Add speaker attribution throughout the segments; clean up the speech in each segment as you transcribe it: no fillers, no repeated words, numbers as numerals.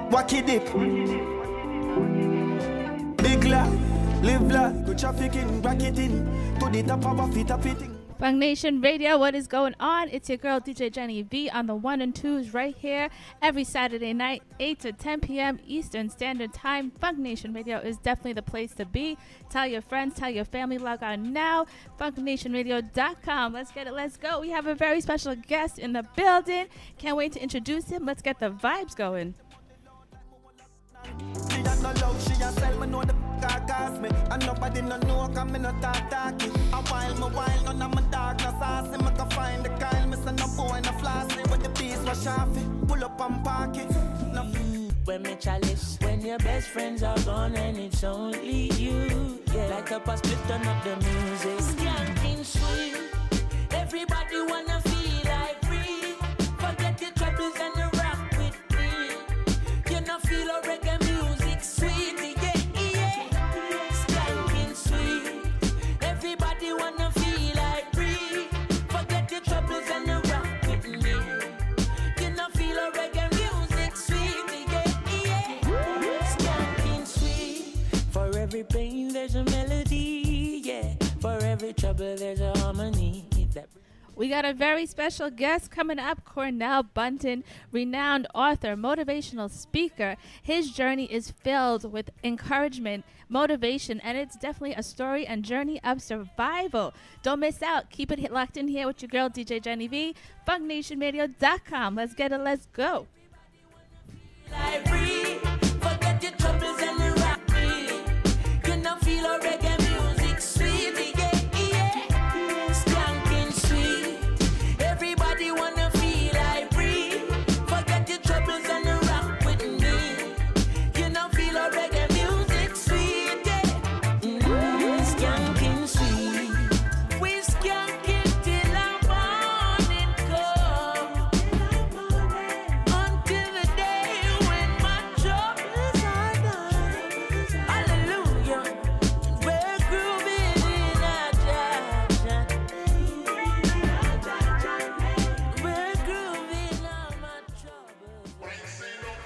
Speaker 1: Wacky dip. Big life, live life, go trafficking, rack it in. To the top of a fit up fitting.
Speaker 2: Funk Nation Radio, what is going on? It's your girl DJ Jenny V on the 1 and 2s right here every Saturday night, 8 to 10 p.m. Eastern Standard Time. Funk Nation Radio is definitely the place to be. Tell your friends, tell your family, log on now, funknationradio.com. Let's get it, let's go. We have a very special guest in the building. Can't wait to introduce him. Let's get the vibes going.
Speaker 1: She don't know love, she a sell me know the gas me. And nobody no know cause me no talking. A while, none of my dog no saucy. Me can find the Kyle, me say no boy no flossy. With the piece was sharpy, pull up and park it.
Speaker 3: When me chalice, when your best friends are gone and it's only you. Yeah, like up a split, turn up the music. Skanking sweet, everybody wanna feel like free. Forget your troubles and you rock with me. You know feel a reggae music sweet, yeah. Skanking sweet, everybody wanna feel like free. Forget your troubles and you rock with me. You know feel a reggae music sweet, yeah. Skanking sweet, for every pain there's a melody, yeah. For every trouble there's a harmony.
Speaker 2: We got a very special guest coming up, Cornell Bunton, renowned author, motivational speaker. His journey is filled with encouragement, motivation, and it's definitely a story and journey of survival. Don't miss out. Keep it locked in here with your girl, DJ Jenny V, funknationradio.com. Let's get it. Let's go.
Speaker 3: Forget your troubles and you rock me. You know feel a reggae music sweet, yeah. Skanking sweet, everybody wanna feel like free. Forget your troubles and you rock with me. You know feel a reggae music sweet, yeah. Skanking sweet, we skank it till our morning come. Until the day when my troubles are done. Hallelujah, we're grooving in our jazz. We're grooving on my troubles.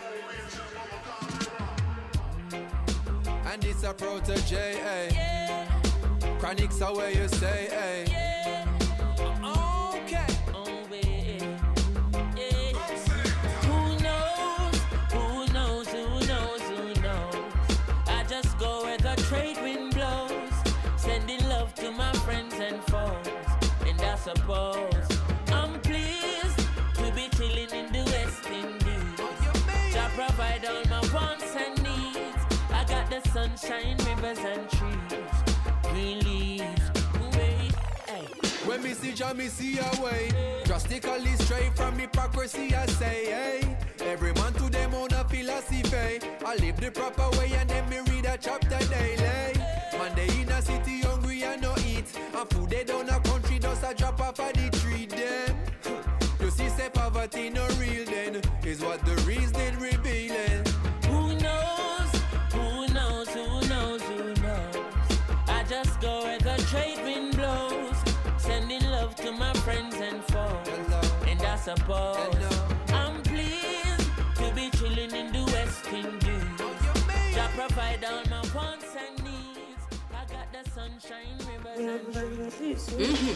Speaker 4: And it's a protege, eh?
Speaker 3: Yeah,
Speaker 4: Chronics are where you stay, eh?
Speaker 3: yeah.
Speaker 4: Okay.
Speaker 3: Oh, yeah. Who knows? Who knows? Who knows? Who knows? I just go where the trade wind blows, sending love to my friends and foes. And I suppose I'm pleased to be chilling in the West Indies. Jah provide all my wants and needs. I got the sunshine, rivers and trees, green leaves. Wait, hey.
Speaker 4: When me see Jah, me see a way. Drastically straight from hypocrisy, I say, hey. Every man to them own a philosophy. I live the proper way and then me read a chapter daily. Man, they in a city hungry and no eat. And food they down a country does a drop off of the tree them. You see, say poverty no real then, is what the reason revealing.
Speaker 3: Who knows? Who knows? Who knows? Who knows? I just go where the trade wind blows, sending love to my friends and foes.
Speaker 4: Hello.
Speaker 3: And I suppose
Speaker 4: Hello.
Speaker 3: I'm pleased to be chilling in the West Indies. Jah provide all my wants and needs. I got the sunshine, rivers and trees.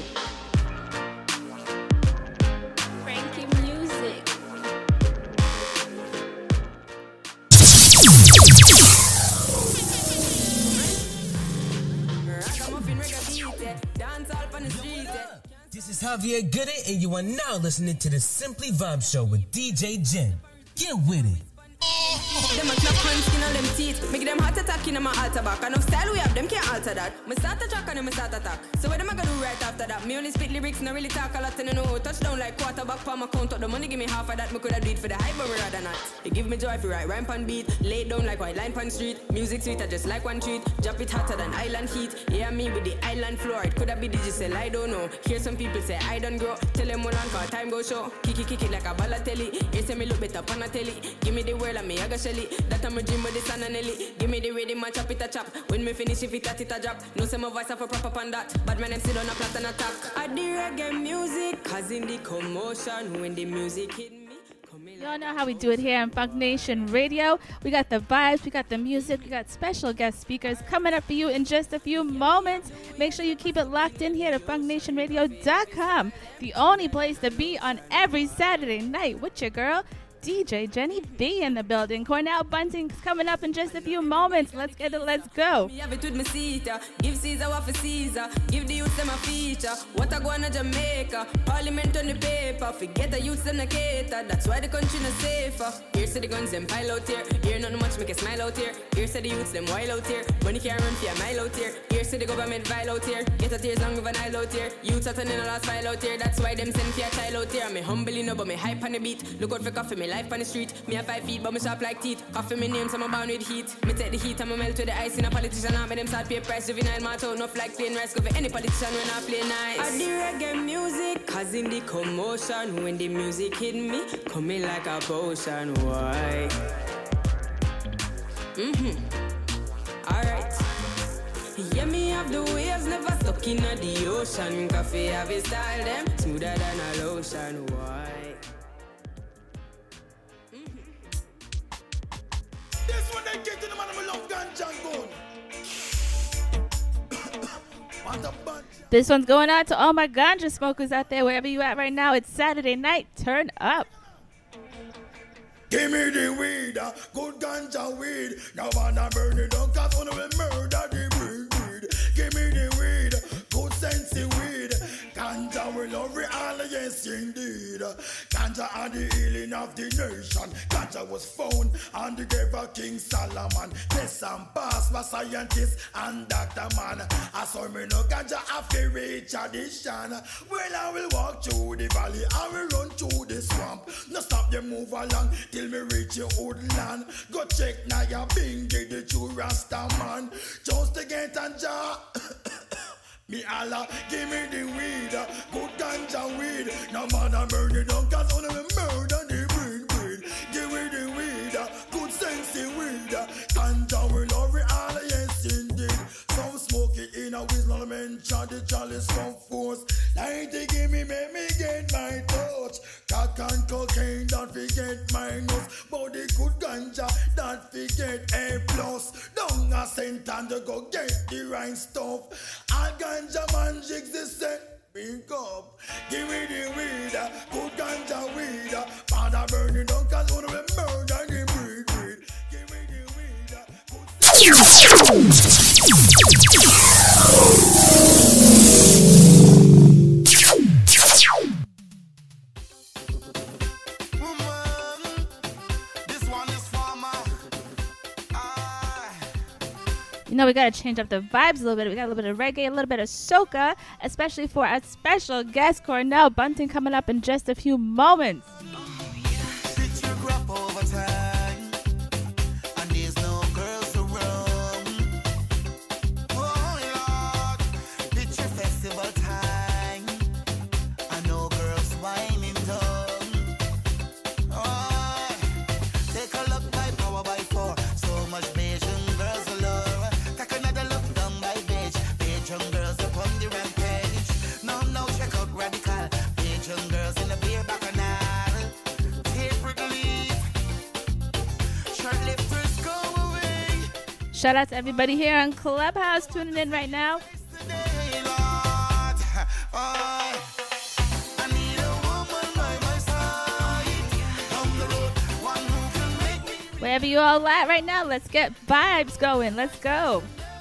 Speaker 5: Frankie Music.
Speaker 6: This is Javier Goody, and you are now listening to the Simply Vibe Show with DJ Jen. Get with it.
Speaker 7: Them a clap hand skin on them teeth. Make them heart attack in my altar back. And of style we have, them can't alter that. Me start a track and me start attack. So what am I gonna do right after that? Me only spit lyrics, no really talk a lot and I know. Touchdown like quarterback for my count up. The money give me half of that. Me coulda do it for the hype, but rather not. It give me joy if you write rhyme pan beat. Lay it down like white line pan street. Music sweet, I just like one treat. Drop it hotter than island heat. Yeah, me with the island floor. It coulda be digital, I don't know. Hear some people say I don't grow. Tell them hold on, cause time go show. Kick it like a ballatelli. They say me look better pan a telly. Give me the world and me I go shelly. That I'm a dream with the sun and Nelly. Give me the rhythm and chop it a chop. When me finish if it a drop. No say my voice have a proper pan that. But my name sit on a plat and attack. I the reggae music, cause in the commotion when the music hit me.
Speaker 2: Y'all know how we do it here on Funk Nation Radio. We got the vibes, we got the music, we got special guest speakers coming up for you in just a few moments. Make sure you keep it locked in here to funknationradio.com, the only place to be on every Saturday night with your girl, DJ Jenny B in the building. Cornell Bunting's coming up in just a few moments. Let's get it, let's go.
Speaker 7: Me have it with me Caesar. Give Caesar what for Caesar. Give the youths them a feature. What I go on to Jamaica. Parliament on the paper. Forget the youths and the cater. That's why the country not safer. Here say the guns them pile out here. Here nothing much make a smile out here. Here say the youths them wild out here. Money can't run for a mile out here. Here say the government vile out here. Get a tears long with an aisle out here. Youths are turning a last file out here. That's why them send for a child out here. Me humbly know but me hype on the beat. Look out for coffee, me life on the street. Me have 5 feet, but me sharp like teeth. Coffee me name, so I'm born with heat. Me take the heat and me melt with the ice. In a politician, I make them start pay price. Juvenile march out, enough like plain rice. Go for any politician when I play nice. I do reggae music, causing the commotion. When the music hit me, coming like a potion. Why? Alright. Yeah, me have the waves, never stuck in the ocean. Coffee have a style, them smoother than a lotion. Why?
Speaker 1: This one they get to the man who love ganja and gun.
Speaker 2: This one's going out to all my ganja smokers out there, wherever you at right now. It's Saturday night. Turn up.
Speaker 1: Give me the weed, good ganja weed. Now wanna burn it down, cause one will murder the weed. Give me the weed, good sensey weed. Ganja will love it all, yes indeed. Ganja are the healing of the nation. Ganja was found on the grave of King Solomon. Yes, and pass by scientists and Dr. Man. I saw me no ganja after reach addition. Well, I will walk through the valley, I will run through the swamp. No stop them move along till me reach your woodland. Go check now your bingy, the true Rasta man. Just to get a jar. Me Allah, give me the weed, good ganja weed. No matter burn it down, cause only me murder the breed. Give me the weed, good sensey weed. Ganja will love it all, yes indeed. Some smoke it in a whistle, mention the chalice from force. 90 give me, make me get my touch. Crack and cocaine, don't forget minus. But the good ganja, don't forget A+. Don't a cent and you go get the right stuff. All ganja man jigs the set. Pick up, give me the weed, good ganja weed. Father burn it down, cause one of them murder the breed. Give me the weed,
Speaker 2: You know, we got to change up the vibes a little bit. We got a little bit of reggae, a little bit of soca, especially for our special guest, Cornell Bunting, coming up in just a few moments. Shout out to everybody here on Clubhouse tuning in right now. Wherever you all at right now, let's get vibes going. Let's go.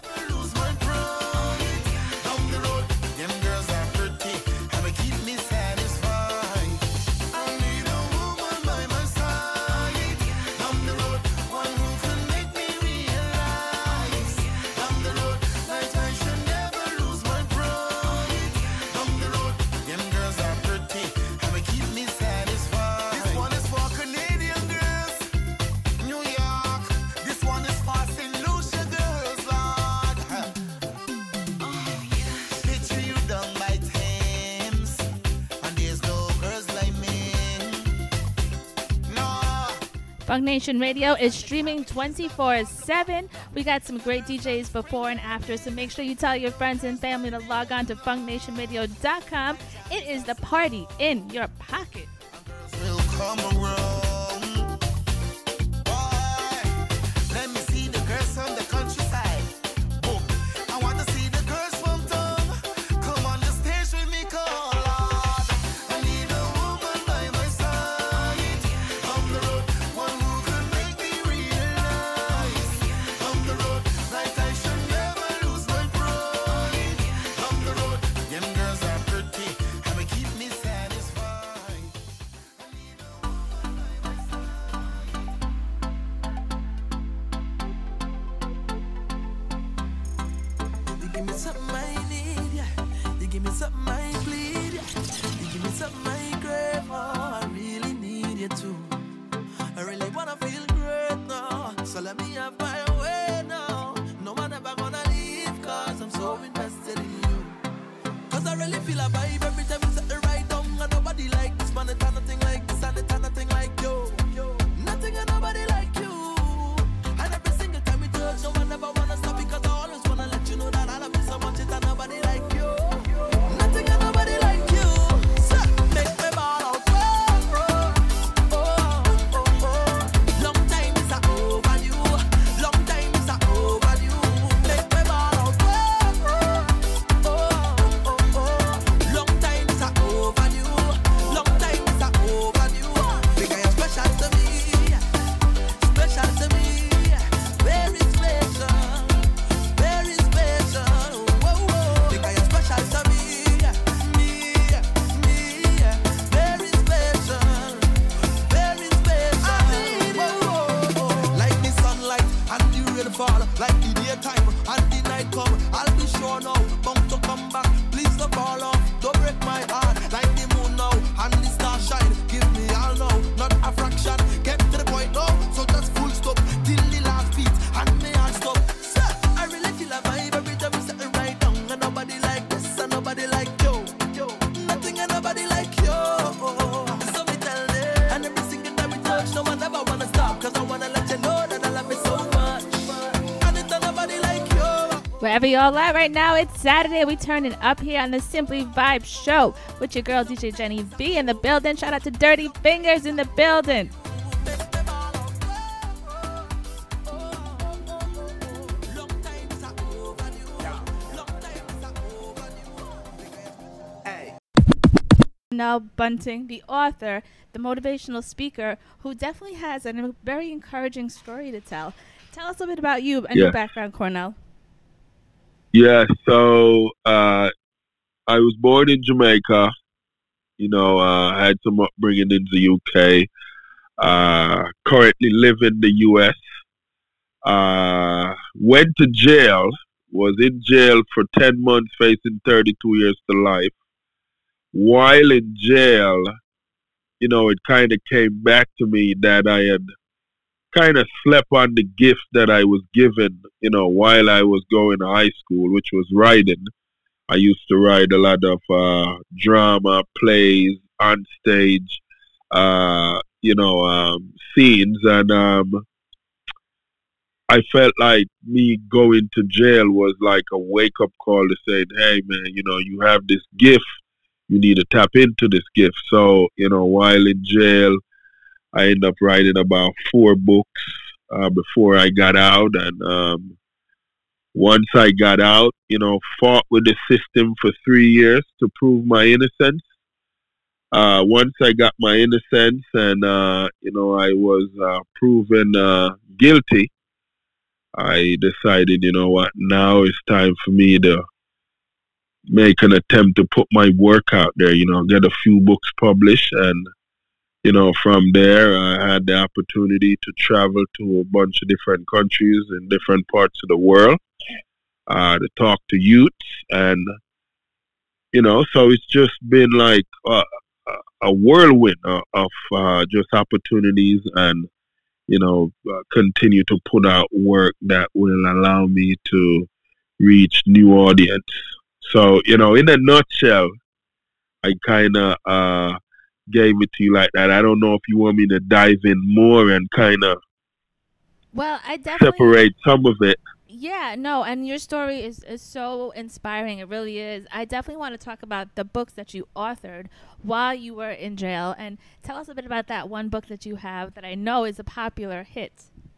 Speaker 2: Funk Nation Radio is streaming 24/7. We got some great DJs before and after, so make sure you tell your friends and family to log on to funknationradio.com. It is the party in your pocket.
Speaker 1: Will come around.
Speaker 3: something I need, yeah. You give me something I bleed, yeah. You give me something I crave, oh, I really need you too. I really wanna feel great now, so let me have my way now. No one ever gonna leave, cause I'm so invested in you. Cause I really feel a vibe every time you set the right down. And nobody like this, man, it's nothing like this, and it's nothing like you. Nothing and nobody like you. And every single time we touch, no one ever wanna stop, because I always wanna let you know that I love you so much, it's nobody like you. Nothing and nobody like you. So, make me ball out. Long time is a overdue. Long time is a overdue. Make me ball out. Long time is a overdue. Long time is a overdue. Because you're special to me. Special to me. Very special. Very special. Whoa, whoa. Because you're special to me. Me. Very special. Very special. Whoa, whoa. Like the sunlight and the rain fall. Like the daytime and the night come. I'll be sure now, bound to come back. Please don't fall off, don't break my heart. Like the moon now and the star shine. Give me all now, not a fraction. Get to the point now, so just full stop till the last beat and me heart stop. Sir, I really feel a vibe every time we set it right down. And nobody like this, and nobody like you. Nothing and nobody like you. So me tell them, and every single time we touch, no one ever wanna stop, cause I wanna let you know that I love you so much. And it's nobody like you.
Speaker 2: Wherever y'all at right now, it's Saturday. We turning up here on the Simply Vibe Show with your girl DJ Jenny V in the building. Shout out to Dirty Fingers in the building. Nell Bunting, the author, the motivational speaker, who definitely has a very encouraging story to tell. Tell us a bit about you and your background, Cornell.
Speaker 8: Yeah, so I was born in Jamaica. You know, I had some upbringing in the UK. Currently live in the US. Went to jail. Was in jail for 10 months, facing 32 years to life. While in jail, you know, it kind of came back to me that I had kind of slept on the gift that I was given, you know, while I was going to high school, which was writing. I used to write a lot of drama, plays, on stage, scenes. And I felt like me going to jail was like a wake-up call to say, hey, man, you know, you have this gift. You need to tap into this gift. So, you know, while in jail, I ended up writing about 4 books before I got out. And once I got out, you know, fought with the system for 3 years to prove my innocence. Once I got my innocence and, you know, I was proven guilty, I decided, you know what, now it's time for me to make an attempt to put my work out there, you know, get a few books published. And, you know, from there, I had the opportunity to travel to a bunch of different countries in different parts of the world to talk to youths. And, you know, so it's just been like a whirlwind of just opportunities and, you know, continue to put out work that will allow me to reach new audience. So, you know, in a nutshell, I kind of gave it to you like that. I don't know if you want me to dive in more and kind of separate some of it.
Speaker 2: Yeah, no, and your story is so inspiring. It really is. I definitely want to talk about the books that you authored while you were in jail. And tell us a bit about that one book that you have that I know is a popular hit.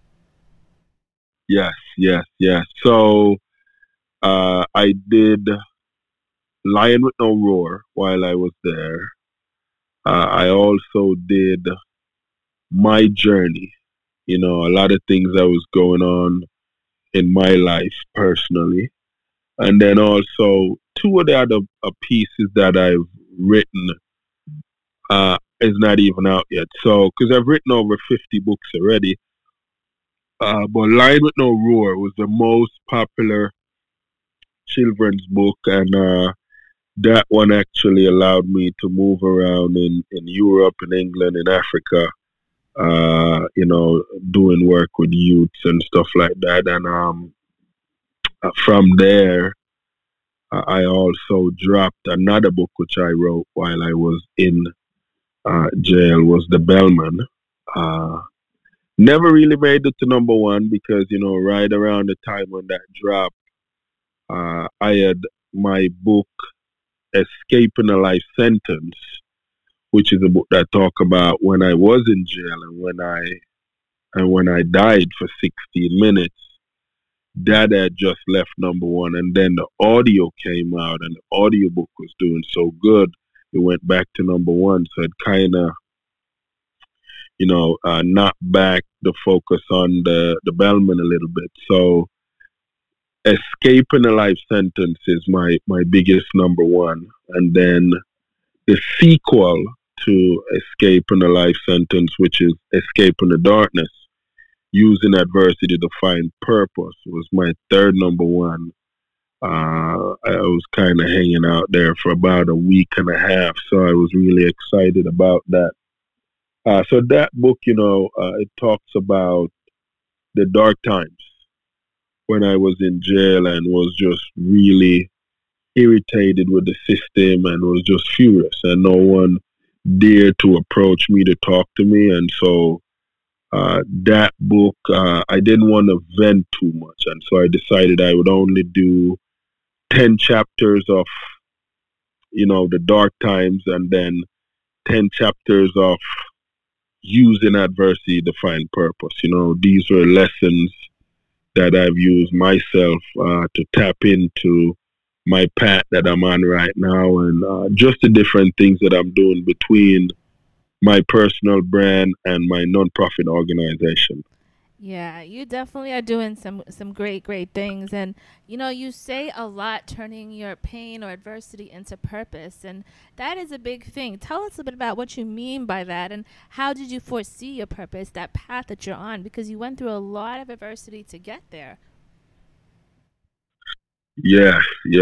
Speaker 8: Yes. So I did Lion with No Roar while I was there. I also did My Journey. You know, a lot of things that was going on in my life personally. And then also 2 of the other pieces that I've written is not even out yet. So, because I've written over 50 books already. But Lion with No Roar was the most popular children's book, and that one actually allowed me to move around in Europe, in England, in Africa, doing work with youths and stuff like that. And from there, I also dropped another book which I wrote while I was in jail, was The Bellman. Never really made it to number one because, right around the time when that dropped, I had my book, Escaping a Life Sentence, which is a book that talk about when I was in jail and when I died for 16 minutes. That had just left number one, and then the audio came out, and the audiobook was doing so good, it went back to number one. So it kind of, knocked back the focus on the Bellman a little bit. So Escaping a Life Sentence is my biggest number one, and then the sequel to Escaping a Life Sentence, which is Escaping the Darkness, Using Adversity to Find Purpose, was my third number one. I was kind of hanging out there for about a week and a half, so I was really excited about that. So that book, it talks about the dark times when I was in jail and was just really irritated with the system and was just furious, and no one dared to approach me to talk to me. And so that book, I didn't want to vent too much, and so I decided I would only do 10 chapters of, the dark times, and then 10 chapters of using adversity to find purpose. These were lessons that I've used myself to tap into my path that I'm on right now, and just the different things that I'm doing between my personal brand and my nonprofit organization.
Speaker 2: Yeah, you definitely are doing some great things, and you say a lot, turning your pain or adversity into purpose, and that is a big thing. Tell us a bit about what you mean by that, and how did you foresee your purpose, that path that you're on, because you went through a lot of adversity to get there.
Speaker 8: Yes,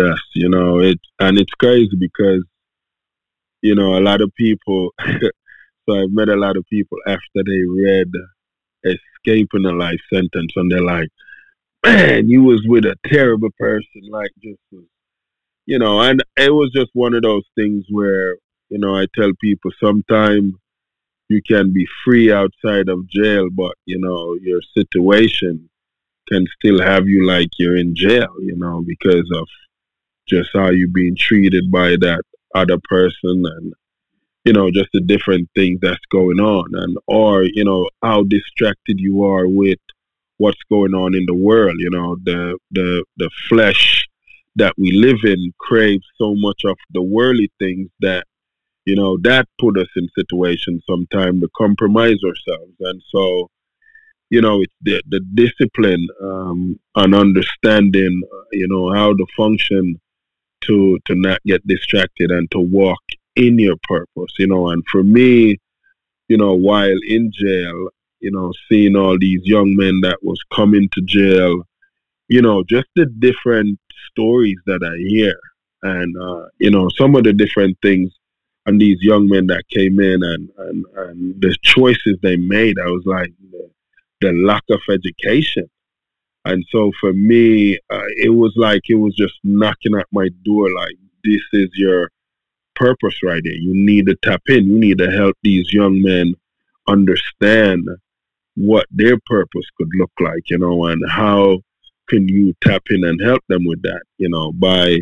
Speaker 8: it's crazy because a lot of people. So I've met a lot of people after they read Escaping a Life Sentence, and they're like, man, you was with a terrible person, like just, and it was just one of those things where, I tell people sometimes you can be free outside of jail, but, your situation can still have you like you're in jail, because of just how you're being treated by that other person, and just the different things that's going on, and or how distracted you are with what's going on in the world. The flesh that we live in craves so much of the worldly things that that put us in situations sometimes to compromise ourselves. And so it's the discipline and understanding how to function to not get distracted and to walk in your purpose, and for me, while in jail, seeing all these young men that was coming to jail, just the different stories that I hear, and some of the different things, and these young men that came in and the choices they made, I was like, the lack of education. And so for me, it was just knocking at my door, like, this is your purpose right here. You need to tap in. You need to help these young men understand what their purpose could look like, and how can you tap in and help them with that, by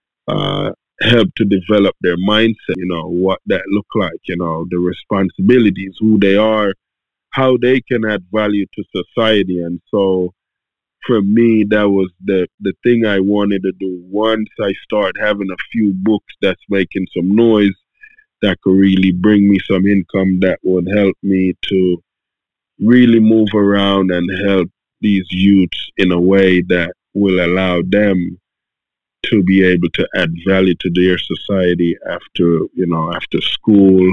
Speaker 8: help to develop their mindset, what that look like, the responsibilities, who they are, how they can add value to society. And so for me, that was the thing I wanted to do. Once I start having a few books that's making some noise, that could really bring me some income, that would help me to really move around and help these youths in a way that will allow them to be able to add value to their society after school,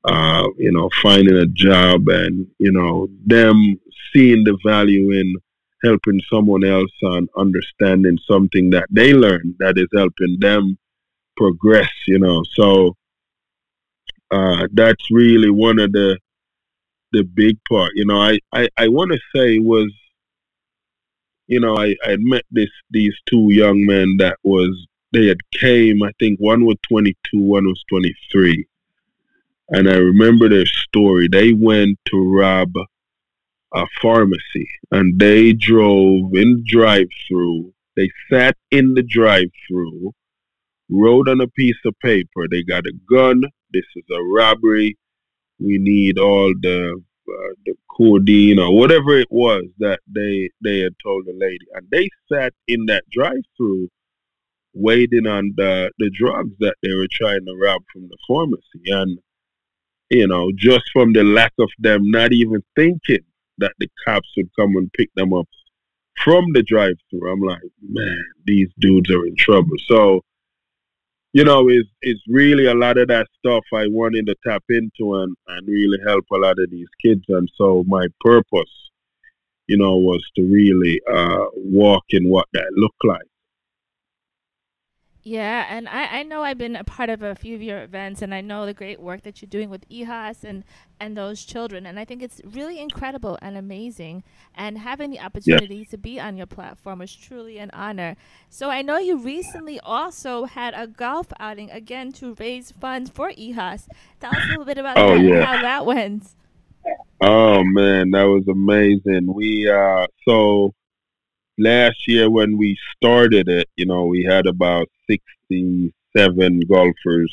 Speaker 8: finding a job, and, them seeing the value in helping someone else and understanding something that they learned that is helping them progress, you know. So that's really one of the big part. You know, I want to say was, you know, I met these two young men that they had came, I think one was 22, one was 23. And I remember their story. They went to rob a pharmacy and they drove in the drive-through. They sat in the drive-through, wrote on a piece of paper, they got a gun, this is a robbery, we need all the codeine or whatever it was that they had told the lady. And they sat in that drive-through waiting on the drugs that they were trying to rob from the pharmacy. And, you know, just from the lack of them not even thinking that the cops would come and pick them up from the drive-through, I'm like, man, these dudes are in trouble. So, you know, it's really a lot of that stuff I wanted to tap into and really help a lot of these kids. And so my purpose, you know, was to really walk in what that looked like.
Speaker 2: Yeah, and I know I've been a part of a few of your events, and I know the great work that you're doing with EHAS and those children, and I think it's really incredible and amazing, and having the opportunity to be on your platform is truly an honor. So I know you recently also had a golf outing, again, to raise funds for EHAS. Tell us a little bit about that and how that went.
Speaker 8: Oh, man, that was amazing. We, so last year when we started it, you know, we had about 67 golfers,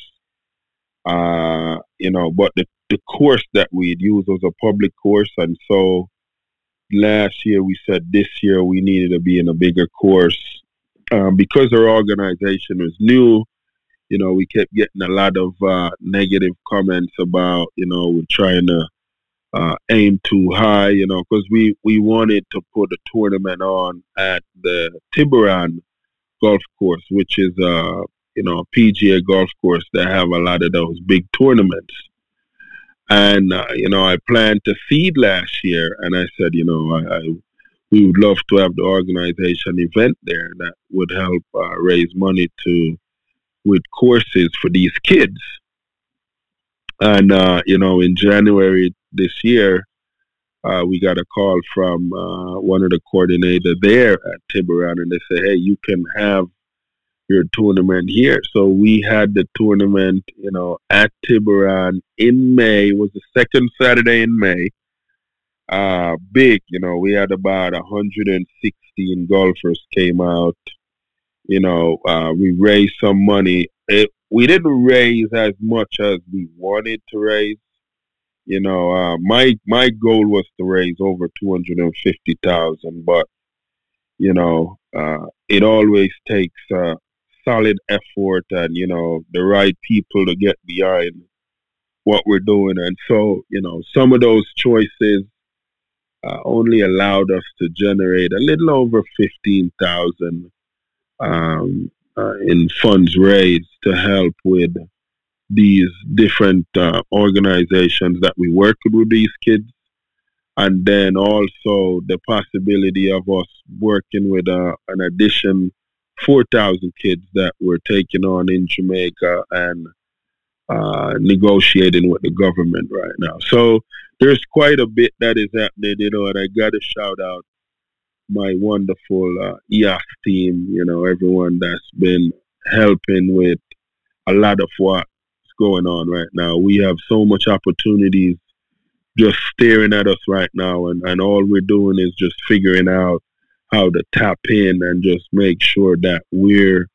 Speaker 8: you know, but the course that we'd use was a public course. And so last year we said this year we needed to be in a bigger course. Because our organization was new, you know, we kept getting a lot of negative comments about, you know, we're trying to aim too high, you know, because we wanted to put a tournament on at the Tiburon golf course, which is you know, a PGA golf course that have a lot of those big tournaments. And you know, I planned to seed last year, and I said, you know, we would love to have the organization event there that would help raise money with courses for these kids. And you know, in January this year, we got a call from one of the coordinators there at Tiburon, and they said, hey, you can have your tournament here. So we had the tournament, you know, at Tiburon in May. It was the second Saturday in May. Big, you know, we had about 116 golfers came out. You know, we raised some money. We didn't raise as much as we wanted to raise. You know, my goal was to raise over 250,000, but you know, it always takes solid effort and, you know, the right people to get behind what we're doing. And so, you know, some of those choices only allowed us to generate a little over 15,000 in funds raised to help with these different organizations that we work with these kids. And then also the possibility of us working with an addition 4,000 kids that we're taking on in Jamaica and negotiating with the government right now. So there's quite a bit that is happening, you know, and I got to shout out my wonderful EOS team, you know, everyone that's been helping with a lot of what's going on right now. We have so much opportunities just staring at us right now, and all we're doing is just figuring out how to tap in and just make sure that we're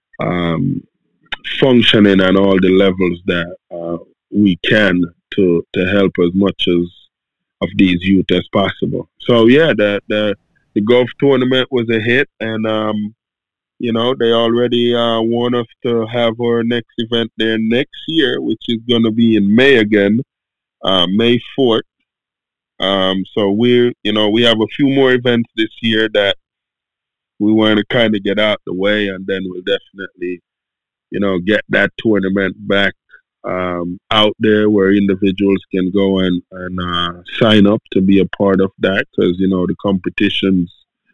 Speaker 8: functioning on all the levels that we can to help as much of these youth as possible. So yeah, the golf tournament was a hit, and you know, they already want us to have our next event there next year, which is going to be in May again, May 4th. So we have a few more events this year that we want to kind of get out the way, and then we'll definitely, you know, get that tournament back out there where individuals can go and sign up to be a part of that, because, you know, the competitions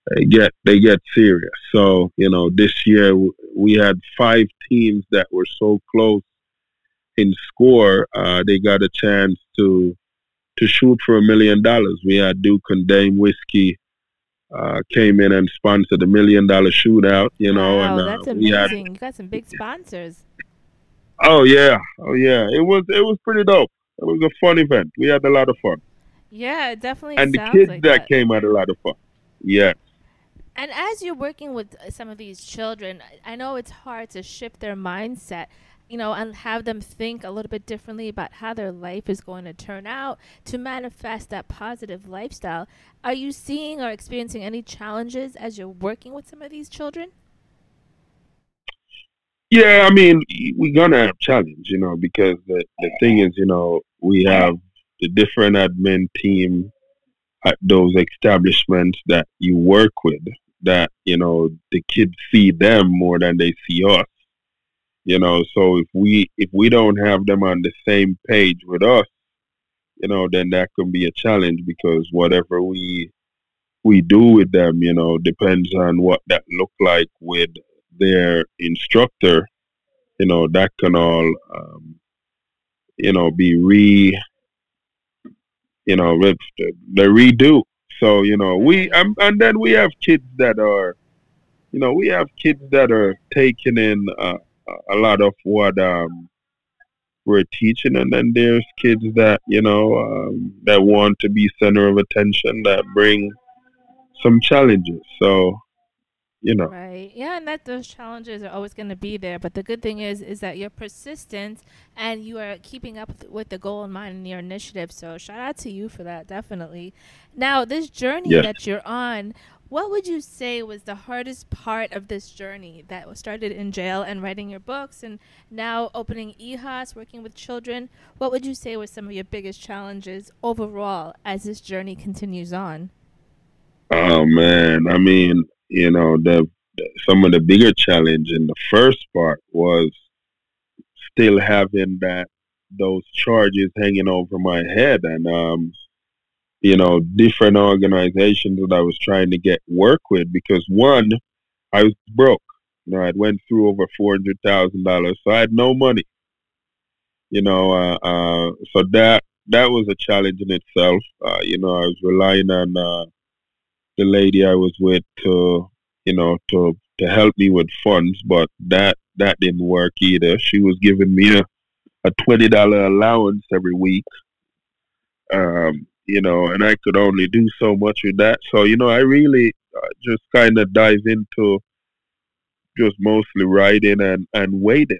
Speaker 8: they get serious. So this year we had 5 teams that were so close in score. They got a chance to shoot for $1 million. We had Duke and Dame Whiskey came in and sponsored $1 million shootout.
Speaker 2: Wow,
Speaker 8: and
Speaker 2: that's
Speaker 8: we had.
Speaker 2: amazing. You got some big sponsors.
Speaker 8: Oh yeah. It was pretty dope. It was a fun event. We had a lot of fun.
Speaker 2: Yeah, it definitely
Speaker 8: And the
Speaker 2: sounds
Speaker 8: kids
Speaker 2: like
Speaker 8: that came had a lot of fun. Yeah.
Speaker 2: And as you're working with some of these children, I know it's hard to shift their mindset, and have them think a little bit differently about how their life is going to turn out to manifest that positive lifestyle. Are you seeing or experiencing any challenges as you're working with some of these children?
Speaker 8: Yeah, I mean, we're gonna have challenge, because the thing is, we have the different admin team at those establishments that you work with, that the kids see them more than they see us. So if we don't have them on the same page with us, then that can be a challenge, because whatever we do with them, depends on what that look like with their instructor. That can all be the redo. So and then we have kids that are taking in a lot of what we're teaching, and then there's kids that that want to be center of attention, that bring some challenges. So
Speaker 2: Right. Yeah, and that those challenges are always going to be there. But the good thing is that you're persistent and you are keeping up with the goal in mind in your initiative. So shout out to you for that, definitely. Now, this journey
Speaker 8: Yes.
Speaker 2: that you're on, what would you say was the hardest part of this journey that was started in jail and writing your books and now opening EHAS, working with children? What would you say were some of your biggest challenges overall as this journey continues on?
Speaker 8: Oh man, I mean, some of the bigger challenge in the first part was still having those charges hanging over my head, and different organizations that I was trying to get work with, because one, I was broke. I'd went through over $400,000, so I had no money. So that was a challenge in itself. I was relying on the lady I was with to help me with funds, but that didn't work either. She was giving me a $20 allowance every week, and I could only do so much with that. So I really just kind of dive into just mostly writing and waiting.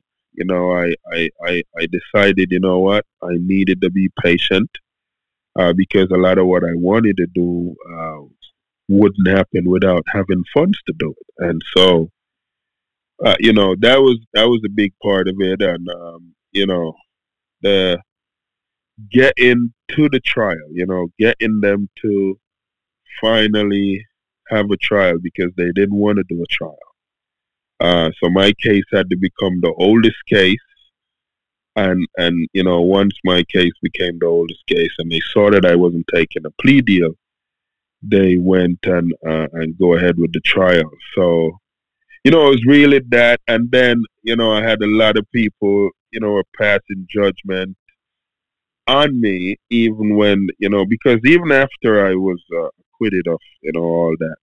Speaker 8: I decided, what, I needed to be patient, because a lot of what I wanted to do wouldn't happen without having funds to do it. And so, that was a big part of it. And, the getting to the trial, getting them to finally have a trial, because they didn't want to do a trial. So my case had to become the oldest case. And once my case became the oldest case and they saw that I wasn't taking a plea deal, they went and go ahead with the trial. So, it was really that. And then, I had a lot of people, were passing judgment on me, even when, because even after I was acquitted of, all that,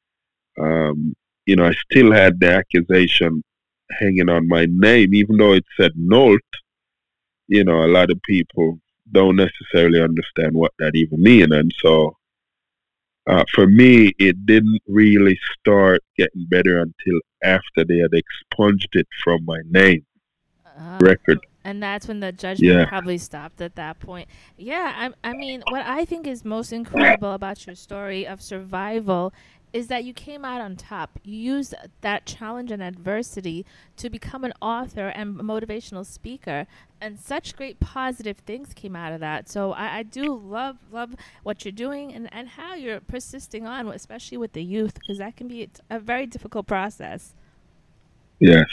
Speaker 8: I still had the accusation hanging on my name, even though it said Nolt. A lot of people don't necessarily understand what that even means. And so, for me, it didn't really start getting better until after they had expunged it from my name record.
Speaker 2: And that's when the judgment probably stopped at that point. Yeah, I mean, what I think is most incredible about your story of survival is that you came out on top. You used that challenge and adversity to become an author and a motivational speaker, and such great positive things came out of that. So I do love what you're doing and how you're persisting on, especially with the youth, because that can be a very difficult process.
Speaker 8: Yes.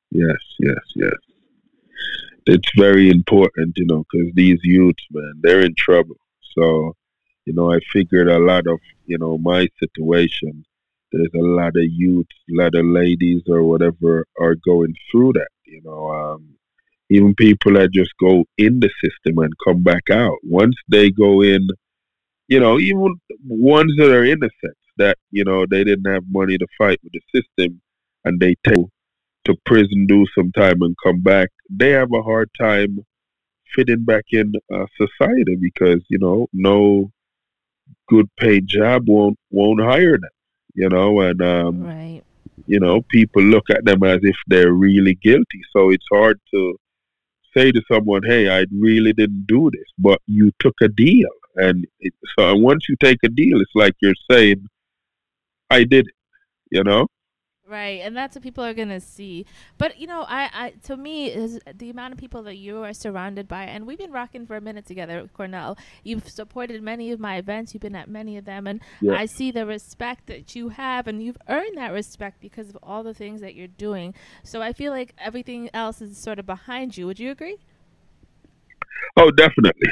Speaker 8: It's very important, because these youths, man, they're in trouble. So, I figured a lot of, my situation there's a lot of youth, a lot of ladies or whatever are going through that. Even people that just go in the system and come back out. Once they go in, even ones that are innocent, that they didn't have money to fight with the system, and they take to prison, do some time, and come back. They have a hard time fitting back in society because no good paid job won't hire them. And
Speaker 2: Right.
Speaker 8: People look at them as if they're really guilty. So it's hard to say to someone, "Hey, I really didn't do this," but you took a deal, and so once you take a deal, it's like you're saying, "I did it."
Speaker 2: Right, and that's what people are gonna see. But I to me is the amount of people that you are surrounded by, and we've been rocking for a minute together with Cornell. You've supported many of my events, you've been at many of them, and
Speaker 8: Yeah.
Speaker 2: I see the respect that you have, and you've earned that respect because of all the things that you're doing. So I feel like everything else is sort of behind you. Would you agree?
Speaker 8: Oh, definitely,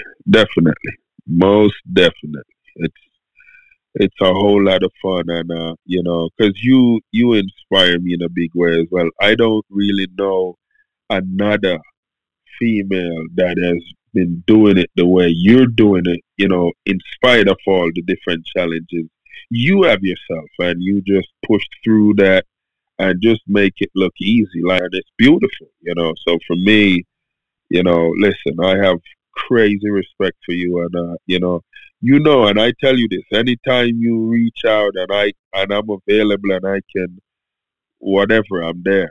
Speaker 8: most definitely. It's a whole lot of fun, and because you inspire me in a big way as well. I don't really know another female that has been doing it the way you're doing it. In spite of all the different challenges you have yourself, and you just push through that and just make it look easy. Like, it's beautiful. So for me, listen, I have crazy respect for you, and and I tell you this, anytime you reach out and I'm available and I can whatever, I'm there.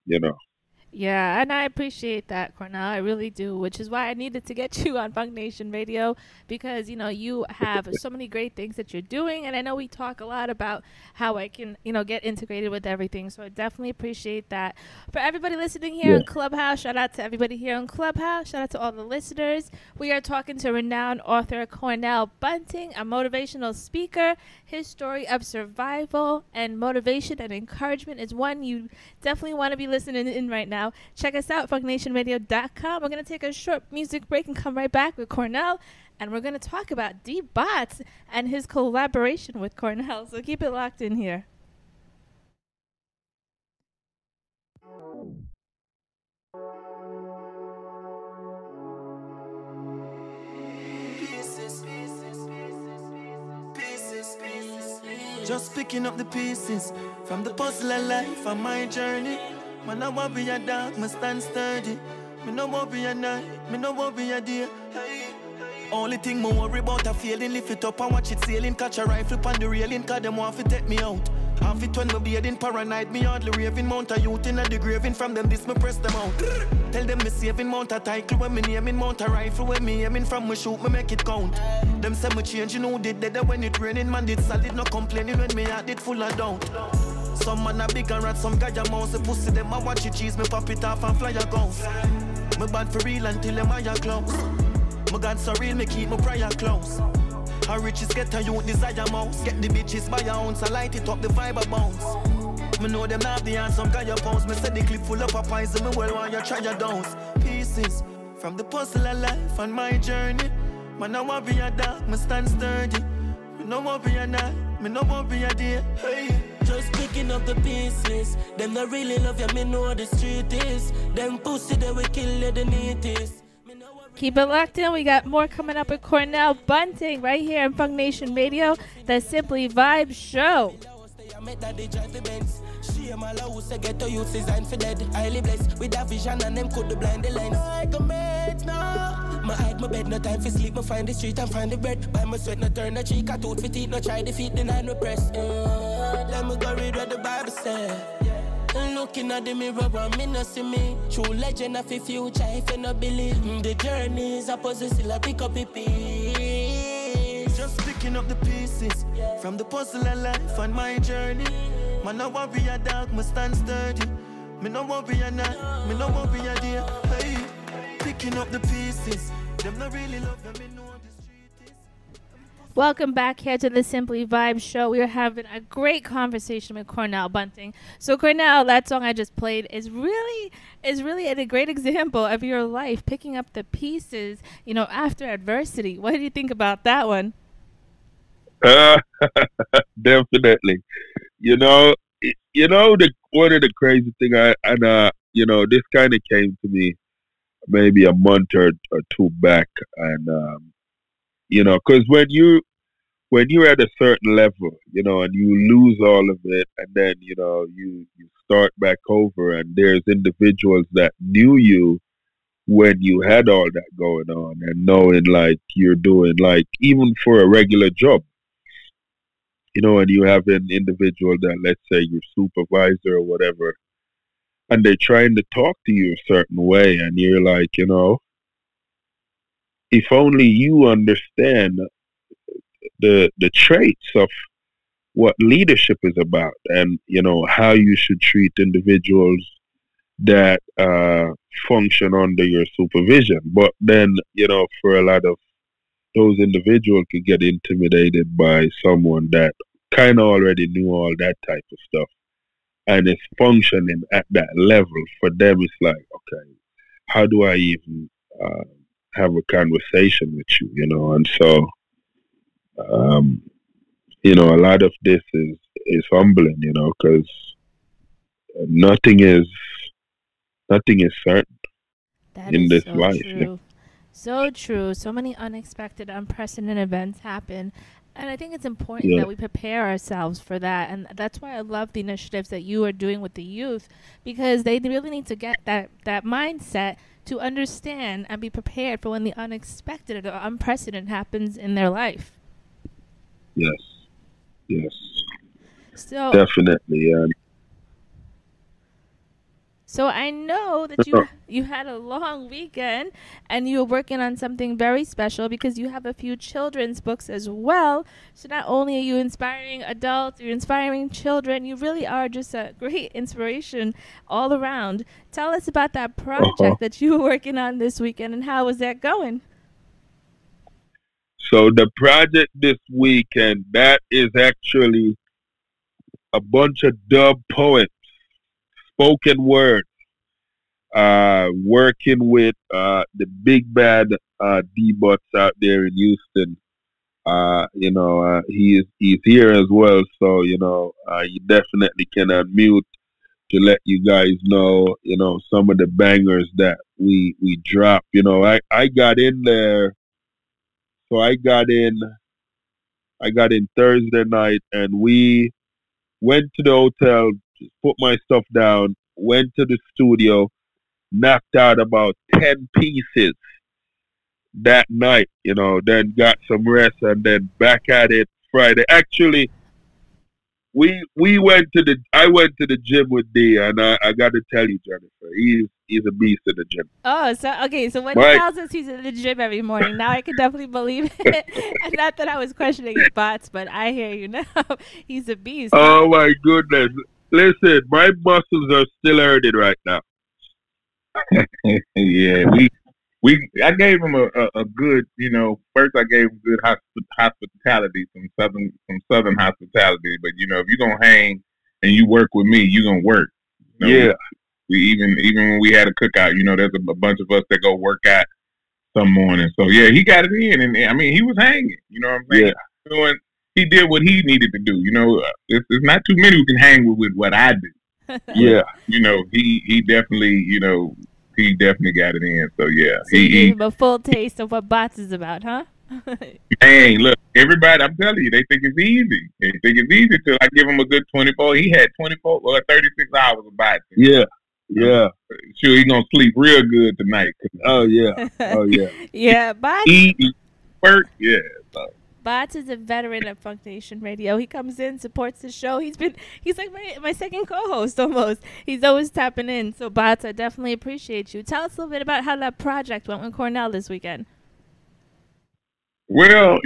Speaker 2: Yeah, and I appreciate that, Cornell. I really do, which is why I needed to get you on Funk Nation Radio because, you have so many great things that you're doing. And I know we talk a lot about how I can, get integrated with everything. So I definitely appreciate that. For everybody listening here in Clubhouse, shout out to everybody here in Clubhouse. Shout out to all the listeners. We are talking to renowned author Cornell Bunting, a motivational speaker. His story of survival and motivation and encouragement is one you definitely want to be listening in right now. Check us out, funknationradio.com. We're going to take a short music break and come right back with Cornell. And we're going to talk about D-Bots and his collaboration with Cornell. So keep it locked in here.
Speaker 1: Just picking up the pieces from the puzzle of life on my journey. Man, I want be a dog, me stand sturdy. Me no want be a night, me no want be a day. Only thing me worry about a feeling, lift it up and watch it sailing. Catch a rifle on the railing, cause them want to take me out. Half it when me bearding paranoid, me hardly raving. Mount a youth in the graving, from them this me press them out. Tell them me saving, mount a title when me naming. Mount a rifle when me aiming, from me shoot me make it count. Them say me change, did that when it raining. Man did solid, no complaining when me heart did full of doubt. Some man a big and rat, some guy a mouse. The pussy them a watch it cheese, me pop it off and fly a guns. Me bad for real until them eye close. My God so real, me keep my prayer close. How riches get a youth desire mouse. Get the bitches by your ounce, I light it up the vibe bounce. Me know them not the answer, some guy a pounce. Me say the clip full up of poison, me well want you try your downs. Pieces from the puzzle of life on my journey. Man I want be a dog, me stand sturdy. Me no want be a night, me no want be a day. Hey.
Speaker 3: Just picking up the pieces. Them not really love you, me know what the street is. Them pussy they will kill you, the neatest.
Speaker 2: Keep it locked in. We got more coming up with Cornell Bunting right here on Funk Nation Radio, the Simply Vibe Show.
Speaker 3: She and my lows to get to use design for dead. Highly blessed with that vision and them could blind the lens. I can make now. My hide my bed, no time for sleep. Me find the street and find the bread. Buy my sweat, no turn the cheek. I tooth for teeth, no try defeat the nine repress. Let me go read what the Bible said. Looking at the mirror, but me no see me. True legend of the future, if you no believe. The journey is a puzzle, still I pick up a piece.
Speaker 1: Just picking up the pieces from the puzzle of life on my journey. Man, I want be a dog, me stand sturdy. Me no want be a night, me no want be a day. Hey, picking up the pieces. Them not really love them, me know the street is.
Speaker 2: Welcome back here to the Simply Vibe Show. We are having a great conversation with Cornell Bunting. So Cornell, that song I just played is really a great example of your life, picking up the pieces, after adversity. What do you think about that one?
Speaker 8: Definitely. you know, one of the crazy thing this kind of came to me maybe a month or two back, and because when you're at a certain level, and you lose all of it, and then you start back over, and there's individuals that knew you when you had all that going on, and knowing like you're doing like even for a regular job, and you have an individual that, let's say, your supervisor or whatever, and they're trying to talk to you a certain way, and you're like, if only you understand the traits of what leadership is about, and how you should treat individuals that function under your supervision. But then, for a lot of those individuals could get intimidated by someone that kind of already knew all that type of stuff and is functioning at that level. For them, it's like, okay, how do I even have a conversation with you, And so, a lot of this is humbling, because nothing is certain in this life.
Speaker 2: True. So true. So many unexpected, unprecedented events happen. And I think it's important that we prepare ourselves for that. And that's why I love the initiatives that you are doing with the youth, because they really need to get that mindset to understand and be prepared for when the unexpected or unprecedented happens in their life.
Speaker 8: Yes.
Speaker 2: So
Speaker 8: definitely.
Speaker 2: So I know that you had a long weekend and you were working on something very special, because you have a few children's books as well. So not only are you inspiring adults, you're inspiring children. You really are just a great inspiration all around. Tell us about that project that you were working on this weekend, and how was that going?
Speaker 8: So the project this weekend, that is actually a bunch of dub poets, spoken word, working with the big bad D-Butts out there in Houston. He's here as well, so you definitely can unmute to let you guys know, some of the bangers that we drop. I got in there. So I got in Thursday night, and we went to the hotel, put my stuff down, went to the studio, knocked out about 10 pieces that night, then got some rest, and then back at it Friday. Actually, I went to the gym with D, and I got to tell you, Jennifer, he's a beast in the gym.
Speaker 2: Oh, so when he tells us he's in the gym every morning, now I can definitely believe it. And not that I was questioning his bots, but I hear you now. He's a beast.
Speaker 8: Oh my goodness! Listen, my muscles are still hurting right now.
Speaker 9: Yeah, I gave him a good, first I gave him good hospitality, some southern hospitality. But if you're gonna hang and you work with me, you're gonna work.
Speaker 8: Yeah.
Speaker 9: We even when we had a cookout, there's a bunch of us that go work out some morning. So yeah, he got it in, and I mean he was hanging. You know what I'm saying? Yeah. He did what he needed to do. There's not too many who can hang with what I do.
Speaker 8: Yeah.
Speaker 9: He definitely, he definitely got it in. So yeah,
Speaker 2: so he gave him a full taste of what bots is about, huh?
Speaker 9: Hey, look, everybody, I'm telling you, they think it's easy. They think it's easy till I give him a good 24. He had 36 hours of bots.
Speaker 8: Yeah.
Speaker 9: Sure, he's gonna sleep real good tonight.
Speaker 8: Oh yeah.
Speaker 2: Yeah, Bots.
Speaker 9: Work. Yeah. So.
Speaker 2: Bots is a veteran of Funk Nation Radio. He comes in, supports the show. He's like my second co-host almost. He's always tapping in. So Bots, I definitely appreciate you. Tell us a little bit about how that project went with Cornell this weekend.
Speaker 9: Well,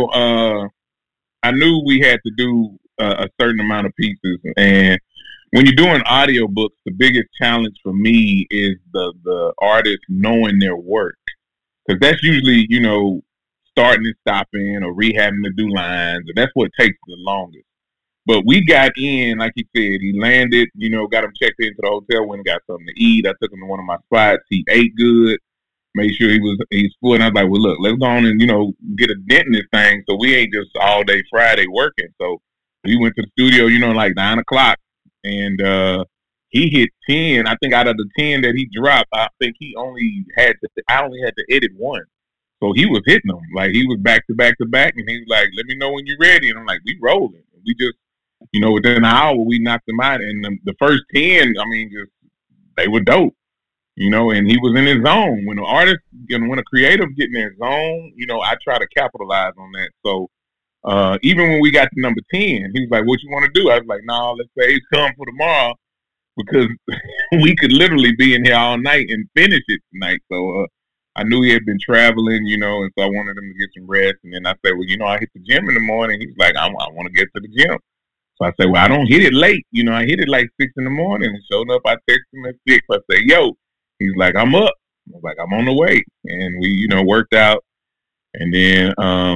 Speaker 9: I knew we had to do a certain amount of pieces, and when you're doing audiobooks, the biggest challenge for me is the artist knowing their work, because that's usually starting and stopping or rehabbing to do lines, and that's what takes the longest. But we got in, like he said, he landed, got him checked into the hotel, went and got something to eat. I took him to one of my spots. He ate good, made sure he's full. And I was like, well, look, let's go on and, get a dent in this thing so we ain't just all day Friday working. So we went to the studio, like 9 o'clock, and he hit 10. I think out of the 10 that he dropped, I think I only had to edit one. So he was hitting them. Like, he was back to back to back, and he was like, let me know when you're ready. And I'm like, we rolling. We just, within an hour, we knocked them out. And the first 10, they were dope. And he was in his zone. When an artist, when a creative get in their zone, I try to capitalize on that. So even when we got to number 10, he was like, what you want to do? I was like, no, let's say it's come for tomorrow, because we could literally be in here all night and finish it tonight. So I knew he had been traveling, and so I wanted him to get some rest. And then I said, well, I hit the gym in the morning. He's like, I want to get to the gym. So I said, well, I don't hit it late. I hit it like 6 in the morning. And showed up, I texted him at 6. I said, yo. He's like, I'm up. I was like, I'm on the way. And we, worked out. And then,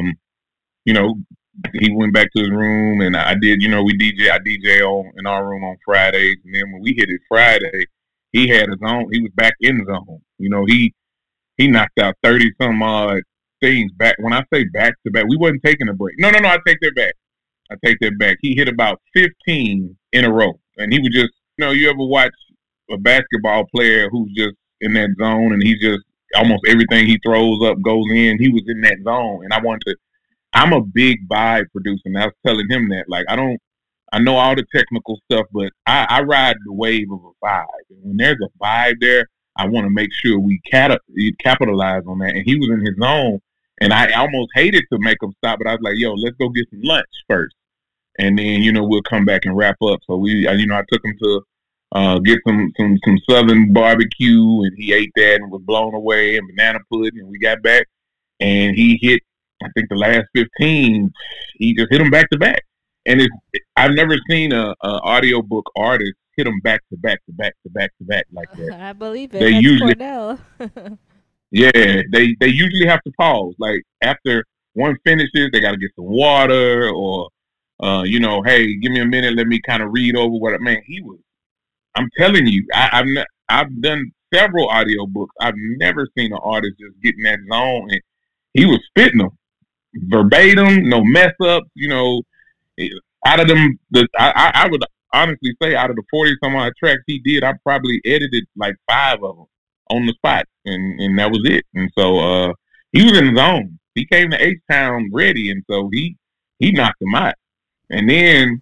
Speaker 9: he went back to his room, and I did, I DJ in our room on Fridays. And then when we hit it Friday, he had his own, he was back in the zone. He knocked out 30 some odd things back. When I say back to back, we wasn't taking a break. No, I take that back. He hit about 15 in a row. And he would just, you ever watch a basketball player who's just in that zone, and he just almost everything he throws up goes in. He was in that zone, and I'm a big vibe producer, and I was telling him that, like, I know all the technical stuff, but I ride the wave of a vibe. And when there's a vibe there, I want to make sure we capitalize on that. And he was in his zone, and I almost hated to make him stop, but I was like, yo, let's go get some lunch first. And then, we'll come back and wrap up. So I took him to get some Southern barbecue, and he ate that and was blown away, and banana pudding, and we got back, and he hit, I think, the last 15, he just hit them back to back. And I've never seen a audiobook artist hit them back to back to back to back to back like that.
Speaker 2: I believe it.
Speaker 9: They
Speaker 2: That's
Speaker 9: usually,
Speaker 2: Cornell.
Speaker 9: yeah, they usually have to pause. Like, after one finishes, they got to get some water, or hey, give me a minute, let me kind of read over what. Man, I'm telling you, I've done several audiobooks. I've never seen an artist just get in that zone, and he was spitting them verbatim, no mess ups. Out of them, I would honestly say, out of the 40 some odd tracks he did, I probably edited like 5 of them on the spot, and that was it. And so he was in the zone. He came to H-Town ready, and so he knocked him out. And then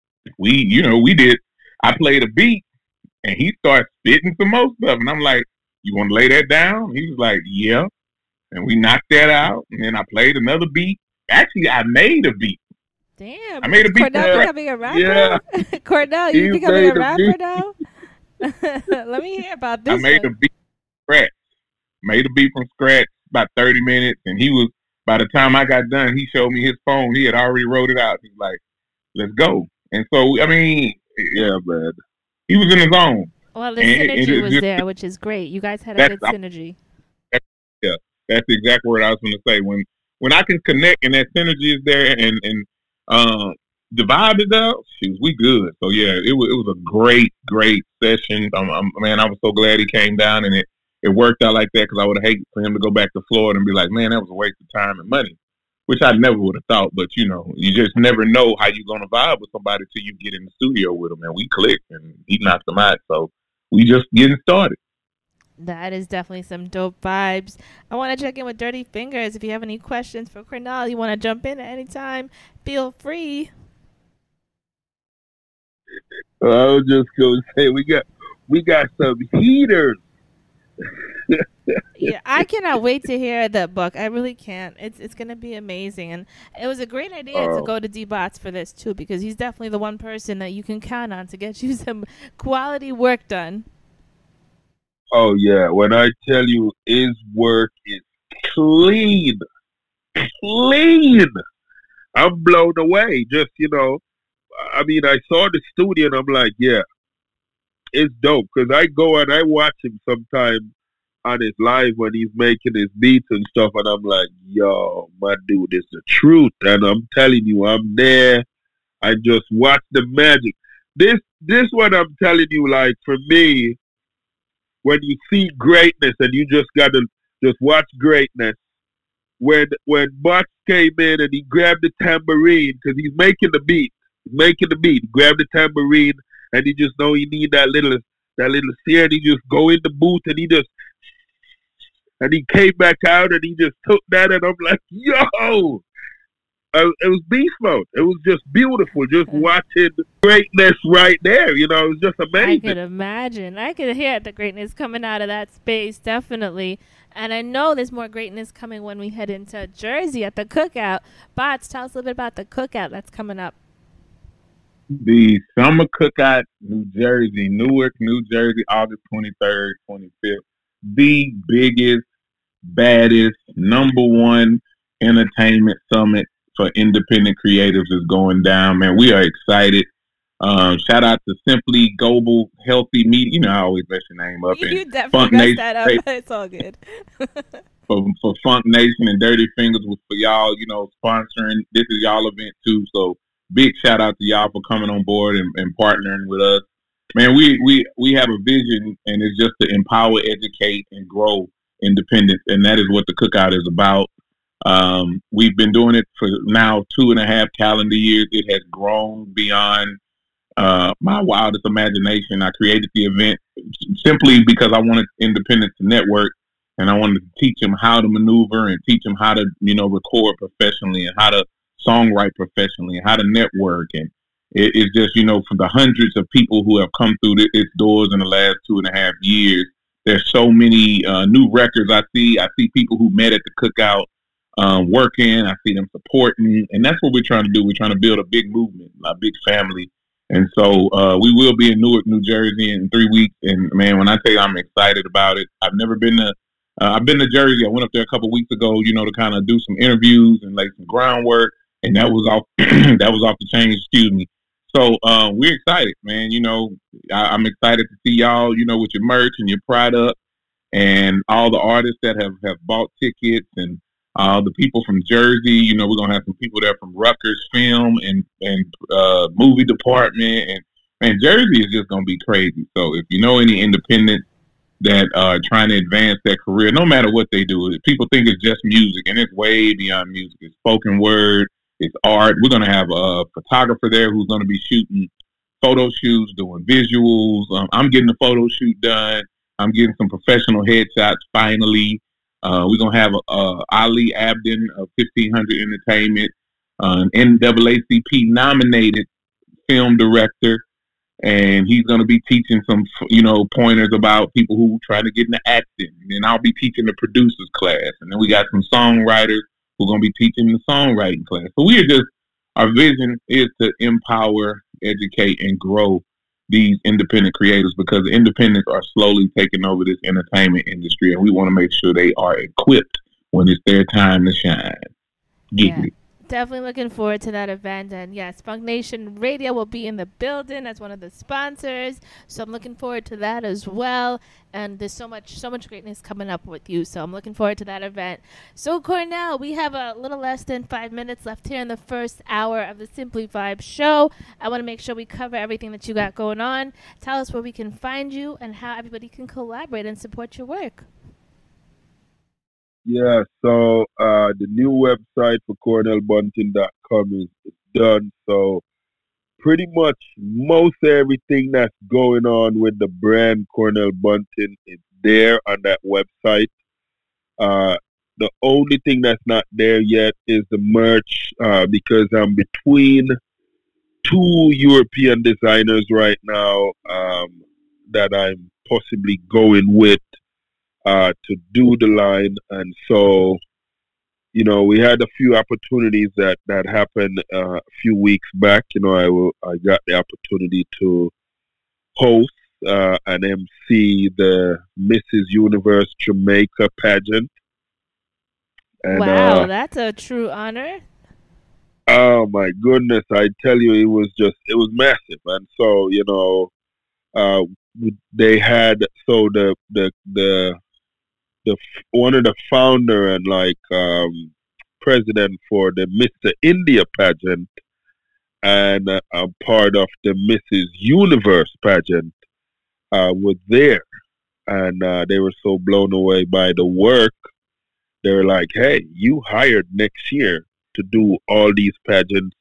Speaker 9: I played a beat, and he started spitting some more stuff, and I'm like, you want to lay that down? He was like, yeah. And we knocked that out, and then I played another beat. Actually, I made a beat.
Speaker 2: Damn.
Speaker 9: I made a beat.
Speaker 2: Cornell becoming a rapper?
Speaker 9: Yeah.
Speaker 2: Cornell, you becoming a rapper now? Let me hear about this.
Speaker 9: I made a beat from scratch. Made a beat from scratch, about 30 minutes, and by the time I got done, he showed me his phone. He had already wrote it out. He's like, let's go. And so, yeah, man. He was in his zone.
Speaker 2: Well, the synergy was there, which is great. You guys had a good synergy.
Speaker 9: Yeah, that's the exact word I was going to say. When I can connect and that synergy is there, and the vibe is there, we good. So yeah, it was a great session. Man, I was so glad he came down, and it worked out like that, because I would have hated for him to go back to Florida and be like, man, that was a waste of time and money, which I never would have thought. But you just never know how you're gonna vibe with somebody till you get in the studio with them, and we clicked, and he knocked them out. So we just getting started.
Speaker 2: That is definitely some dope vibes. I want to check in with Dirty Fingers. If you have any questions for Cornell, you want to jump in at any time, feel free.
Speaker 8: I was just going to say, we got some heaters.
Speaker 2: Yeah, I cannot wait to hear that book. I really can't. It's going to be amazing. And it was a great idea to go to D-Bots for this, too, because he's definitely the one person that you can count on to get you some quality work done.
Speaker 8: Oh, yeah. When I tell you his work is clean. Clean. I'm blown away. Just, I saw the studio and I'm like, yeah, it's dope. Because I go and I watch him sometime on his live when he's making his beats and stuff. And I'm like, yo, my dude, it's the truth. And I'm telling you, I'm there. I just watch the magic. This one I'm telling you, like, for me, when you see greatness and you just got to just watch greatness. When Bots came in and he grabbed the tambourine because he's making the beat, making the beat. Grab the tambourine, and he just know he need that little sear, and he just go in the booth, and he came back out, and he just took that, and I'm like, yo. It was beast mode. It was just beautiful, just watching greatness right there. You know, it was just amazing.
Speaker 2: I could imagine. I could hear the greatness coming out of that space, definitely. And I know there's more greatness coming when we head into Jersey at the cookout. Bots, tell us a little bit about the cookout that's coming up.
Speaker 9: The Summer Cookout, New Jersey, Newark, New Jersey, August 23rd, 25th. The biggest, baddest, #1 entertainment summit for independent creatives is going down, man. We are excited. Shout out to Simply Global Healthy Media. You know, I always mess your name up.
Speaker 2: You definitely messed that up, but it's all good.
Speaker 9: for Funk Nation and Dirty Fingers for y'all, you know, sponsoring. This is y'all event too. So big shout out to y'all for coming on board and partnering with us. Man, we have a vision, and it's just to empower, educate, and grow independence, and that is what the cookout is about. We've been doing it for now 2.5 calendar years. It has grown beyond my wildest imagination. I created the event simply because I wanted independents to network, and I wanted to teach them how to maneuver and teach them how to, you know, record professionally and how to songwrite professionally and how to network. And it's just, you know, from the hundreds of people who have come through its doors in the last 2.5 years, there's so many new records I see. I see people who met at the cookout working. I see them supporting, and that's what we're trying to do. We're trying to build a big movement, a big family. And so we will be in Newark, New Jersey in 3 weeks. And man, when I tell you I'm excited about it, I've been to Jersey. I went up there a couple weeks ago, you know, to kind of do some interviews and lay some groundwork, and that was off the chain. Excuse me. So we're excited, man. You know, I'm excited to see y'all, you know, with your merch and your product, and all the artists that have bought tickets, and the people from Jersey. You know, we're gonna have some people there from Rutgers Film and movie department, and Jersey is just gonna be crazy. So if you know any independents that are trying to advance their career, no matter what they do, people think it's just music, and it's way beyond music. It's spoken word, it's art. We're gonna have a photographer there who's gonna be shooting photo shoots, doing visuals. I'm getting the photo shoot done. I'm getting some professional headshots finally. We're going to have Ali Abden of 1500 Entertainment, an NAACP nominated film director, and he's going to be teaching some, you know, pointers about people who try to get into acting. And then I'll be teaching the producers class. And then we got some songwriters who are going to be teaching the songwriting class. So our vision is to empower, educate, and grow these independent creators, because the independents are slowly taking over this entertainment industry, and we want to make sure they are equipped when it's their time to shine. Giggly.
Speaker 2: Definitely looking forward to that event. And yes, Funk Nation Radio will be in the building as one of the sponsors. So I'm looking forward to that as well. And there's so much greatness coming up with you. So I'm looking forward to that event. So Cornell, we have a little less than 5 minutes left here in the first hour of the Simply Vibe show. I want to make sure we cover everything that you got going on. Tell us where we can find you and how everybody can collaborate and support your work.
Speaker 8: Yeah, so the new website for CornellBunting.com is done. So pretty much most everything that's going on with the brand Cornell Bunting is there on that website. The only thing that's not there yet is the merch, because I'm between 2 European designers right now that I'm possibly going with to do the line. And so, you know, we had a few opportunities that happened a few weeks back. You know, I got the opportunity to host and MC the Mrs. Universe Jamaica pageant. And,
Speaker 2: wow, that's a true honor.
Speaker 8: Oh my goodness, I tell you, it was massive. And so, you know, they had, so the one of the founder and president for the Mr. India pageant and a part of the Mrs. Universe pageant was there, and they were so blown away by the work. They were like, "Hey, you hired next year to do all these pageants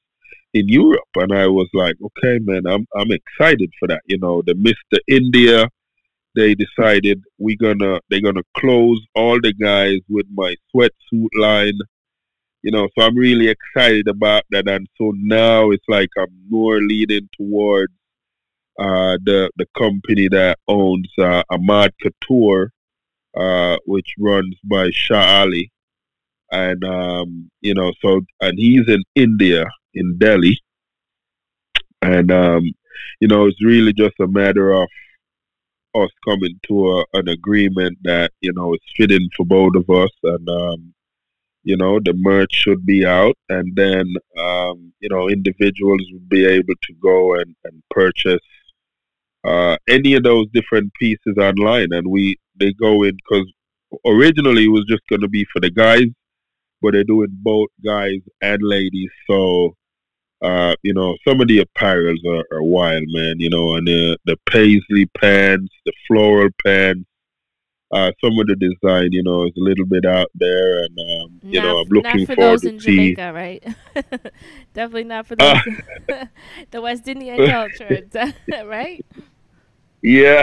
Speaker 8: in Europe, and I was like, okay, man, I'm excited for that. You know, the Mr. India, they decided they're gonna close all the guys with my sweatsuit line. You know, so I'm really excited about that, and so now it's like I'm more leading towards the company that owns Ahmad Couture, which runs by Shah Ali, and you know, so and he's in India, in Delhi, and you know, it's really just a matter of us coming to an agreement that you know is fitting for both of us, and you know, the merch should be out, and then you know, individuals would be able to go and purchase any of those different pieces online, and they go in because originally it was just going to be for the guys, but they're doing both guys and ladies. So you know, some of the apparels are wild, man. You know, and the paisley pants, the floral pants. Some of the design, you know, is a little bit out there, and you know, I'm looking
Speaker 2: not for
Speaker 8: forward
Speaker 2: those
Speaker 8: to
Speaker 2: in
Speaker 8: see.
Speaker 2: Jamaica, right? Definitely not for those. The West Indian culture, right?
Speaker 8: Yeah,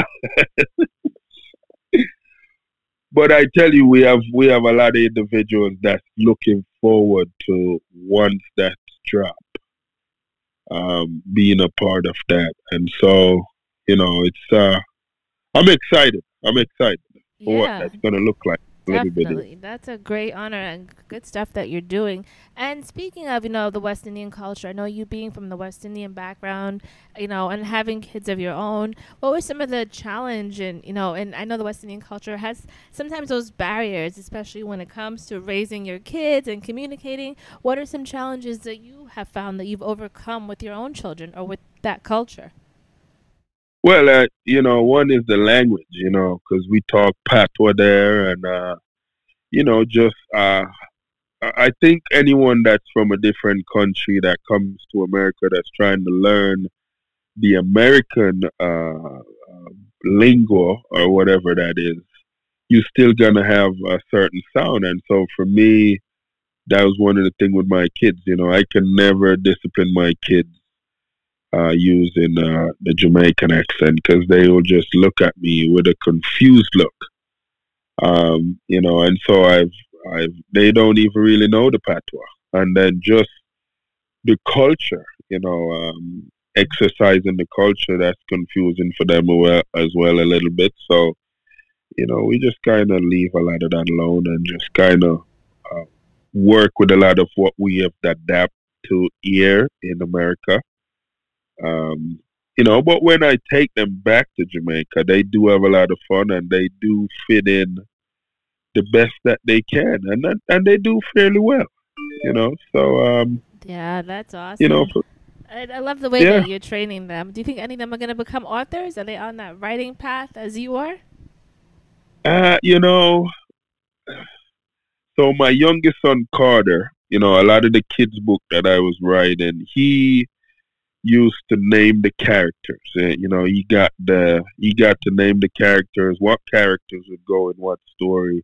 Speaker 8: but I tell you, we have a lot of individuals that's looking forward to once that's dropped, being a part of that, and so you know, it's I'm excited. I'm excited for what
Speaker 2: Yeah,
Speaker 8: that's gonna look like a little bit.
Speaker 2: definitely. That's a great honor and good stuff that you're doing. And speaking of, the West Indian culture, I know you being from the West Indian background, and having kids of your own, what were some of the challenge and I know the West Indian culture has sometimes those barriers, especially when it comes to raising your kids and communicating. What are some challenges that you have found that you've overcome with your own children or with that culture?
Speaker 8: Well, one is the language, because we talk patois there, and just I think anyone that's from a different country that comes to America that's trying to learn the American lingo or whatever that is, you're still gonna have a certain sound, and so for me, that was one of the things with my kids. I can never discipline my kids using the Jamaican accent because they will just look at me with a confused look. And so they don't even really know the patois. And then just the culture, exercising the culture, that's confusing for them as well a little bit. So, we just kind of leave a lot of that alone and just kind of work with a lot of what we have to adapt to here in America. But when I take them back to Jamaica, they do have a lot of fun and they do fit in the best that they can, and they do fairly well. So
Speaker 2: yeah, that's awesome. I love the way that you're training them. Do you think any of them are going to become authors? Are they on that writing path as you are?
Speaker 8: So my youngest son Carter, a lot of the kids' book that I was writing, he used to name the characters. He got to name the characters, what characters would go in what story.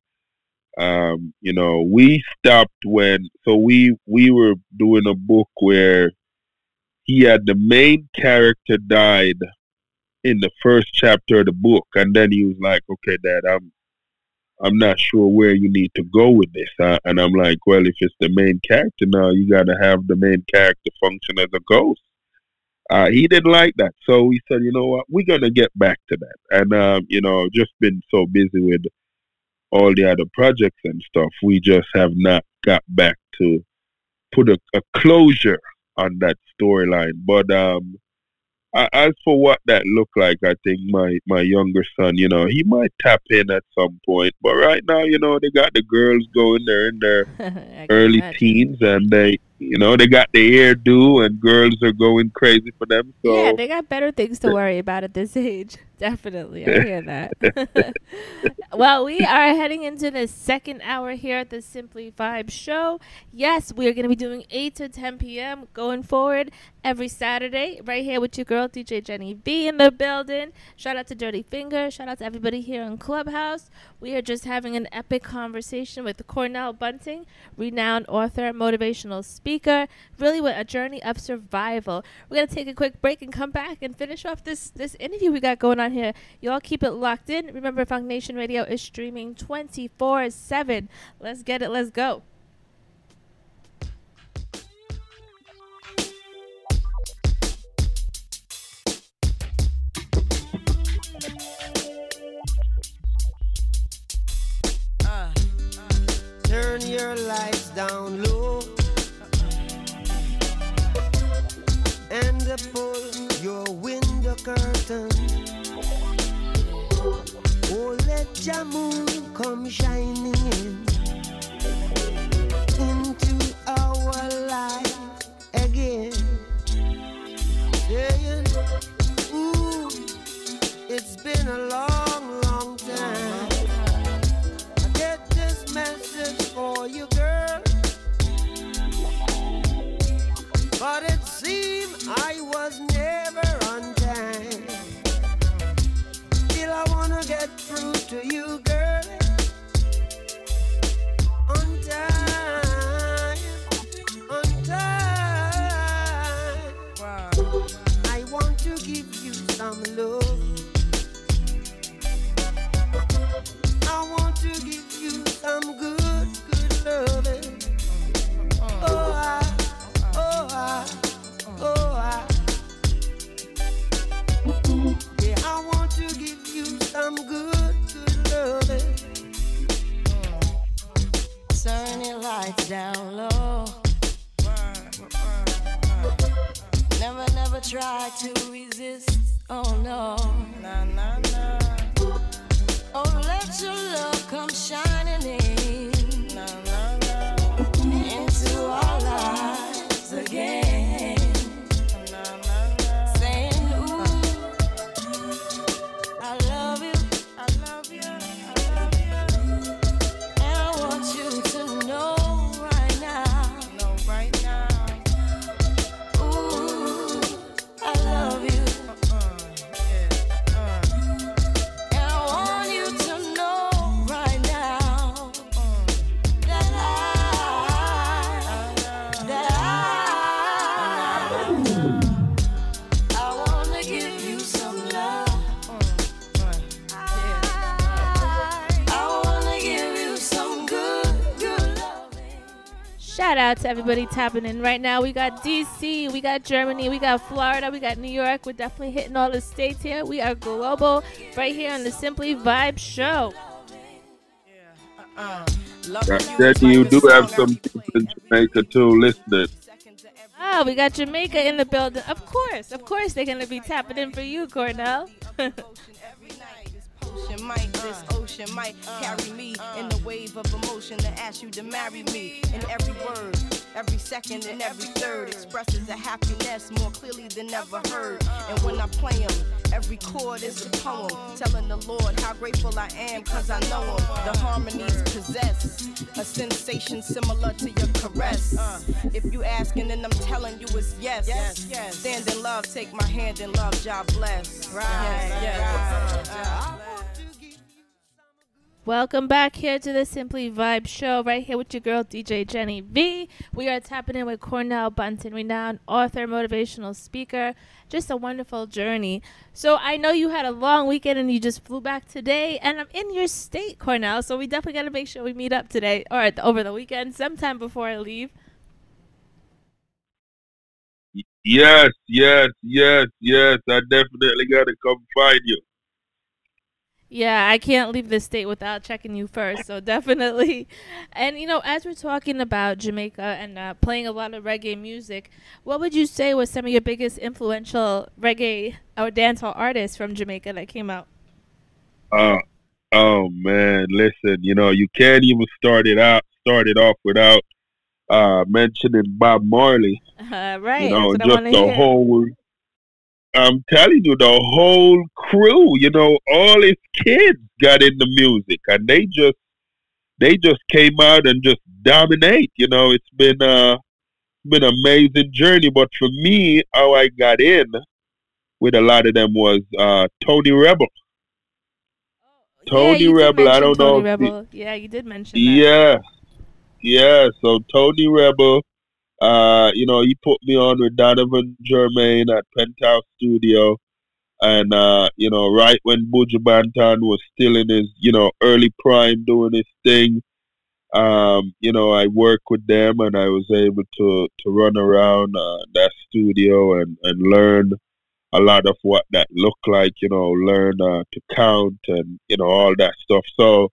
Speaker 8: We stopped we were doing a book where he had the main character died in the first chapter of the book, and then he was like, "Okay, Dad, I'm not sure where you need to go with this." And I'm like, "Well, if it's the main character now, you got to have the main character function as a ghost." He didn't like that, so he said, "You know what? We're gonna get back to that." And just been so busy with all the other projects and stuff, we just have not got back to put a closure on that storyline. But as for what that looked like, I think my younger son, he might tap in at some point. But right now, they got the girls going there in their early teens, and they got the hairdo, and girls are going crazy for them. So
Speaker 2: yeah, they got better things to worry about at this age. Definitely, I hear that. Well, we are heading into the second hour here at the Simply Vibe show. Yes, we are going to be doing 8 to 10 p.m. going forward. every Saturday, right here with your girl, DJ Jenny V in the building. Shout out to Dirty Finger. Shout out to everybody here in Clubhouse. We are just having an epic conversation with Cornell Bunting, renowned author, motivational speaker, really with a journey of survival. We're going to take a quick break and come back and finish off this interview we got going on here. Y'all keep it locked in. Remember, Funk Nation Radio is streaming 24/7. Let's get it. Let's go.
Speaker 10: Turn your lights down low and pull your window curtain. Oh, let your moon come shining into our life again. Saying, ooh, it's been a long, long time. I get this message for you, girl, but it seemed I was never on time. Still I wanna get through to you, girl, on time, on time. Wow. I want to give you some love. I want to give you some good, good loving. Oh, I, oh, I, oh, I. Yeah, I want to give you some good, good loving. Turn your lights down low. Never try to resist. Oh no. Nah, nah, nah. Oh, let your love come shining in. Nah, nah, nah. Into our lives again. Nah, nah, nah. Saying, ooh, I love you, I love you, I love you. And I want you to know right now. Know right now. Ooh, I love you. And I want you to know right now that I want to give you some love. I want to give you some good, good love.
Speaker 2: Shout out to everybody tapping in right now. We got DC, we got Germany, we got Florida, we got New York. We're definitely hitting all the states here. We are global right here on the Simply Vibe Show.
Speaker 8: That you do have some people in Jamaica too listening.
Speaker 2: Oh, we got Jamaica in the building. Of course, they're going to be tapping in for you, Cornell.
Speaker 11: This ocean might carry me in the wave of emotion to ask you to marry me. And every word, every second and every third expresses a happiness more clearly than ever heard. And when I play them, every chord is a poem telling the Lord how grateful I am cause I know him. The harmonies possess a sensation similar to your caress. If you asking then I'm telling you it's yes. Stand in love, take my hand in love, God bless. Yes.
Speaker 2: Welcome back here to the Simply Vibe Show, right here with your girl, DJ Jenny V. We are tapping in with Cornell Bunting, renowned author, motivational speaker. Just a wonderful journey. So I know you had a long weekend and you just flew back today, and I'm in your state, Cornell, so we definitely got to make sure we meet up today, or over the weekend, sometime before I leave.
Speaker 8: Yes. I definitely got to come find you.
Speaker 2: Yeah, I can't leave the state without checking you first, so definitely. And, you know, as we're talking about Jamaica and playing a lot of reggae music, what would you say was some of your biggest influential reggae or dancehall artists from Jamaica that came out?
Speaker 8: Oh, man, listen, you know, you can't even start it off without mentioning Bob Marley.
Speaker 2: Right,
Speaker 8: you know,
Speaker 2: that's what
Speaker 8: just the whole... I'm telling you, the whole crew, you know, all his kids got into music, and they just came out and just dominate. You know, it's been been an amazing journey. But for me, how I got in with a lot of them was Tony Rebel. Tony
Speaker 2: you
Speaker 8: Rebel, I
Speaker 2: mention
Speaker 8: don't know
Speaker 2: Tony
Speaker 8: if
Speaker 2: Rebel. Yeah, you did mention that.
Speaker 8: yeah. So Tony Rebel, he put me on with Donovan Germain at Penthouse Studio. And, right when Buju Banton was still in his, early prime doing his thing, I worked with them and I was able to run around that studio and learn a lot of what that looked like, learn to count and, all that stuff. So,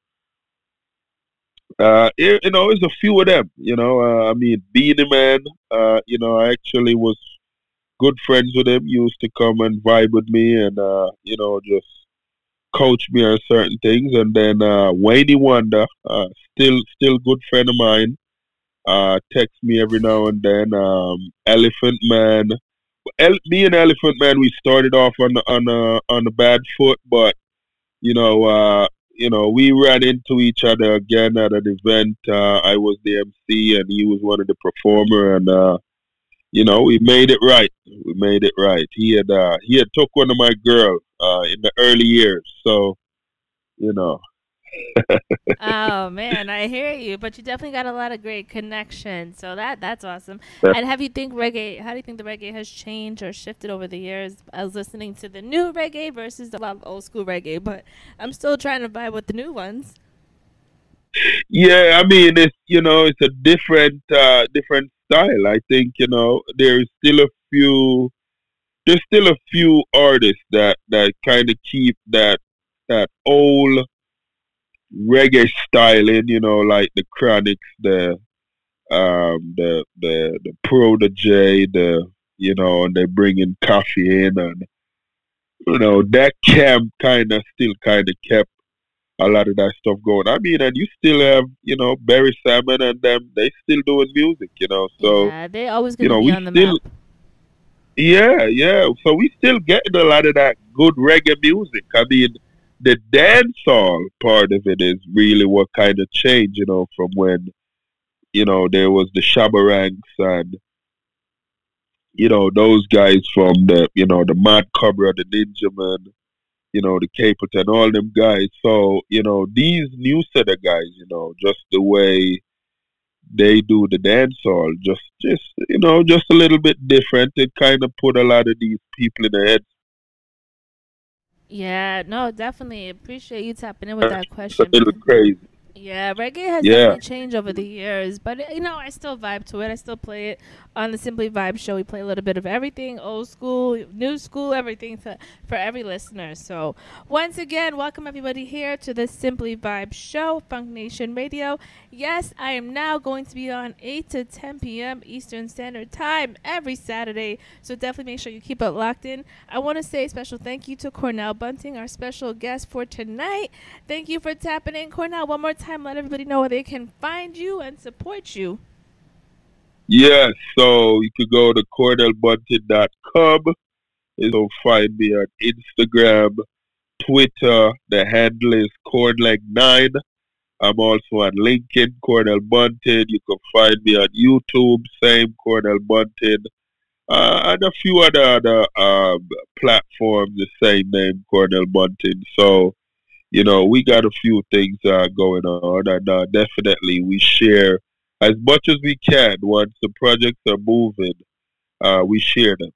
Speaker 8: it's a few of them, Beanie Man, I actually was good friends with him, used to come and vibe with me and, just coach me on certain things. And then Wayne Wonder, still good friend of mine, text me every now and then. Elephant Man, me and Elephant Man, we started off on a bad foot, but we ran into each other again at an event. I was the MC and he was one of the performer, and we made it right. We made it right. He had took one of my girls in the early years, so
Speaker 2: Oh man, I hear you, but you definitely got a lot of great connections. So that's awesome.
Speaker 8: Yeah.
Speaker 2: And how do you think the reggae has changed or shifted over the years? I was listening to the new reggae versus the old school reggae, but I'm still trying to vibe with the new ones.
Speaker 8: Yeah, I mean it's a different style. I think there's still a few artists that kind of keep that old reggae style in, like the Chronics, the Protege, and they bring in Coffee in, and that camp still kept a lot of that stuff going. I mean, and you still have, Barry Salmon and them, they still doing music, so
Speaker 2: yeah, they always gonna be on the map.
Speaker 8: Yeah. So we still getting a lot of that good reggae music. I mean, the dancehall part of it is really what kind of changed, from when, there was the Shabba and, those guys from the Mad Cobra, the Ninja Man, the Capleton, all them guys. So, these new set of guys, just the way they do the dancehall, just a little bit different. It kind of put a lot of these people in the head.
Speaker 2: Yeah, no, definitely appreciate you tapping in with that question.
Speaker 8: It's a little crazy.
Speaker 2: Yeah, reggae has definitely changed over the years, but I still vibe to it. I still play it on the Simply Vibe show. We play a little bit of everything, old school, new school, everything for every listener. So once again, welcome everybody here to the Simply Vibe show, Funk Nation Radio. Yes, I am now going to be on 8 to 10 p.m. Eastern Standard Time every Saturday, so definitely make sure you keep it locked in. I want to say a special thank you to Cornell Bunting, our special guest for tonight. Thank you for tapping in, Cornell. One more time, let everybody know where they can find you and support you.
Speaker 8: Yes, so you could go to CornellBunting.com. You'll find me on Instagram, Twitter. The handle is Cornleg9. I'm also on LinkedIn, Cornell Bunting. You can find me on YouTube, same Cornell Bunting. And a few other platforms, the same name, Cornell Bunting. So, we got a few things going on, and definitely we share as much as we can. Once the projects are moving, we share them.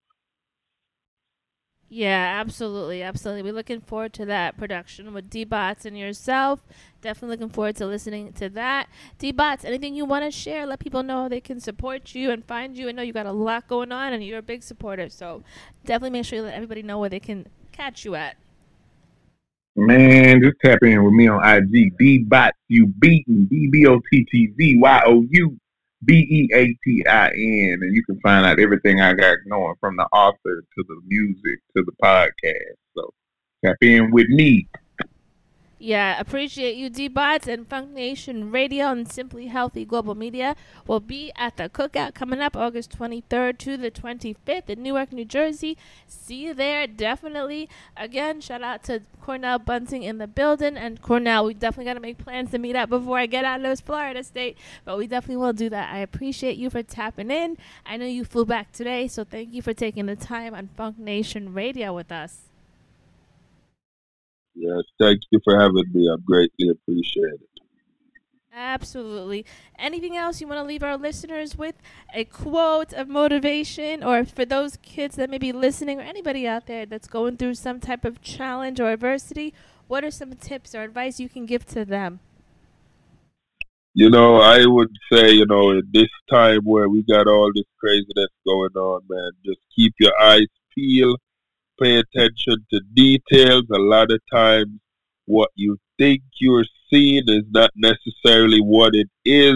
Speaker 2: Yeah, absolutely. We're looking forward to that production with D-Bots and yourself. Definitely looking forward to listening to that. D-Bots, anything you want to share? Let people know how they can support you and find you. I know you got a lot going on, and you're a big supporter, so definitely make sure you let everybody know where they can catch you at.
Speaker 9: Man, just tap in with me on IG. D-Bots, you beaten. DBOTTZYOU. BEATIN, and you can find out everything I got going, from the author to the music to the podcast. So tap in with me.
Speaker 2: Yeah, appreciate you, D-Bots, and Funk Nation Radio and Simply Healthy Global Media will be at the Cookout coming up August 23rd to the 25th in Newark, New Jersey. See you there, definitely. Again, shout out to Cornell Bunting in the building. And Cornell, we definitely got to make plans to meet up before I get out of this Florida state, but we definitely will do that. I appreciate you for tapping in. I know you flew back today, so thank you for taking the time on Funk Nation Radio with us.
Speaker 8: Yes, thank you for having me. I greatly appreciate it.
Speaker 2: Absolutely. Anything else you want to leave our listeners with? A quote of motivation, or for those kids that may be listening, or anybody out there that's going through some type of challenge or adversity, what are some tips or advice you can give to them?
Speaker 8: You know, I would say, you know, in this time where we got all this craziness going on, man, just keep your eyes peeled. Pay attention to details. A lot of times what you think you're seeing is not necessarily what it is.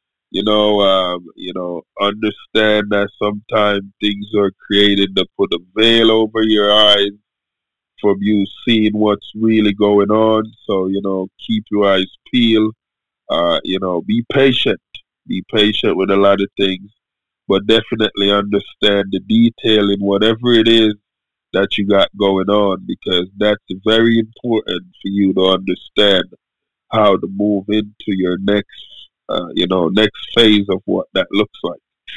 Speaker 8: Understand that sometimes things are created to put a veil over your eyes from you seeing what's really going on. So, keep your eyes peeled. Be patient. Be patient with a lot of things, but definitely understand the detail in whatever it is that you got going on, because that's very important for you to understand how to move into your next phase of what that looks like.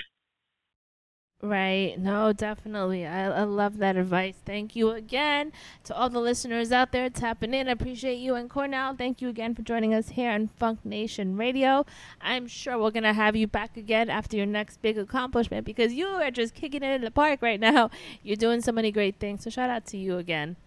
Speaker 2: Right. No, definitely. I love that advice. Thank you again to all the listeners out there tapping in. I appreciate you. And Cornell, thank you again for joining us here on Funk Nation Radio. I'm sure we're going to have you back again after your next big accomplishment, because you are just kicking it in the park right now. You're doing so many great things. So shout out to you again.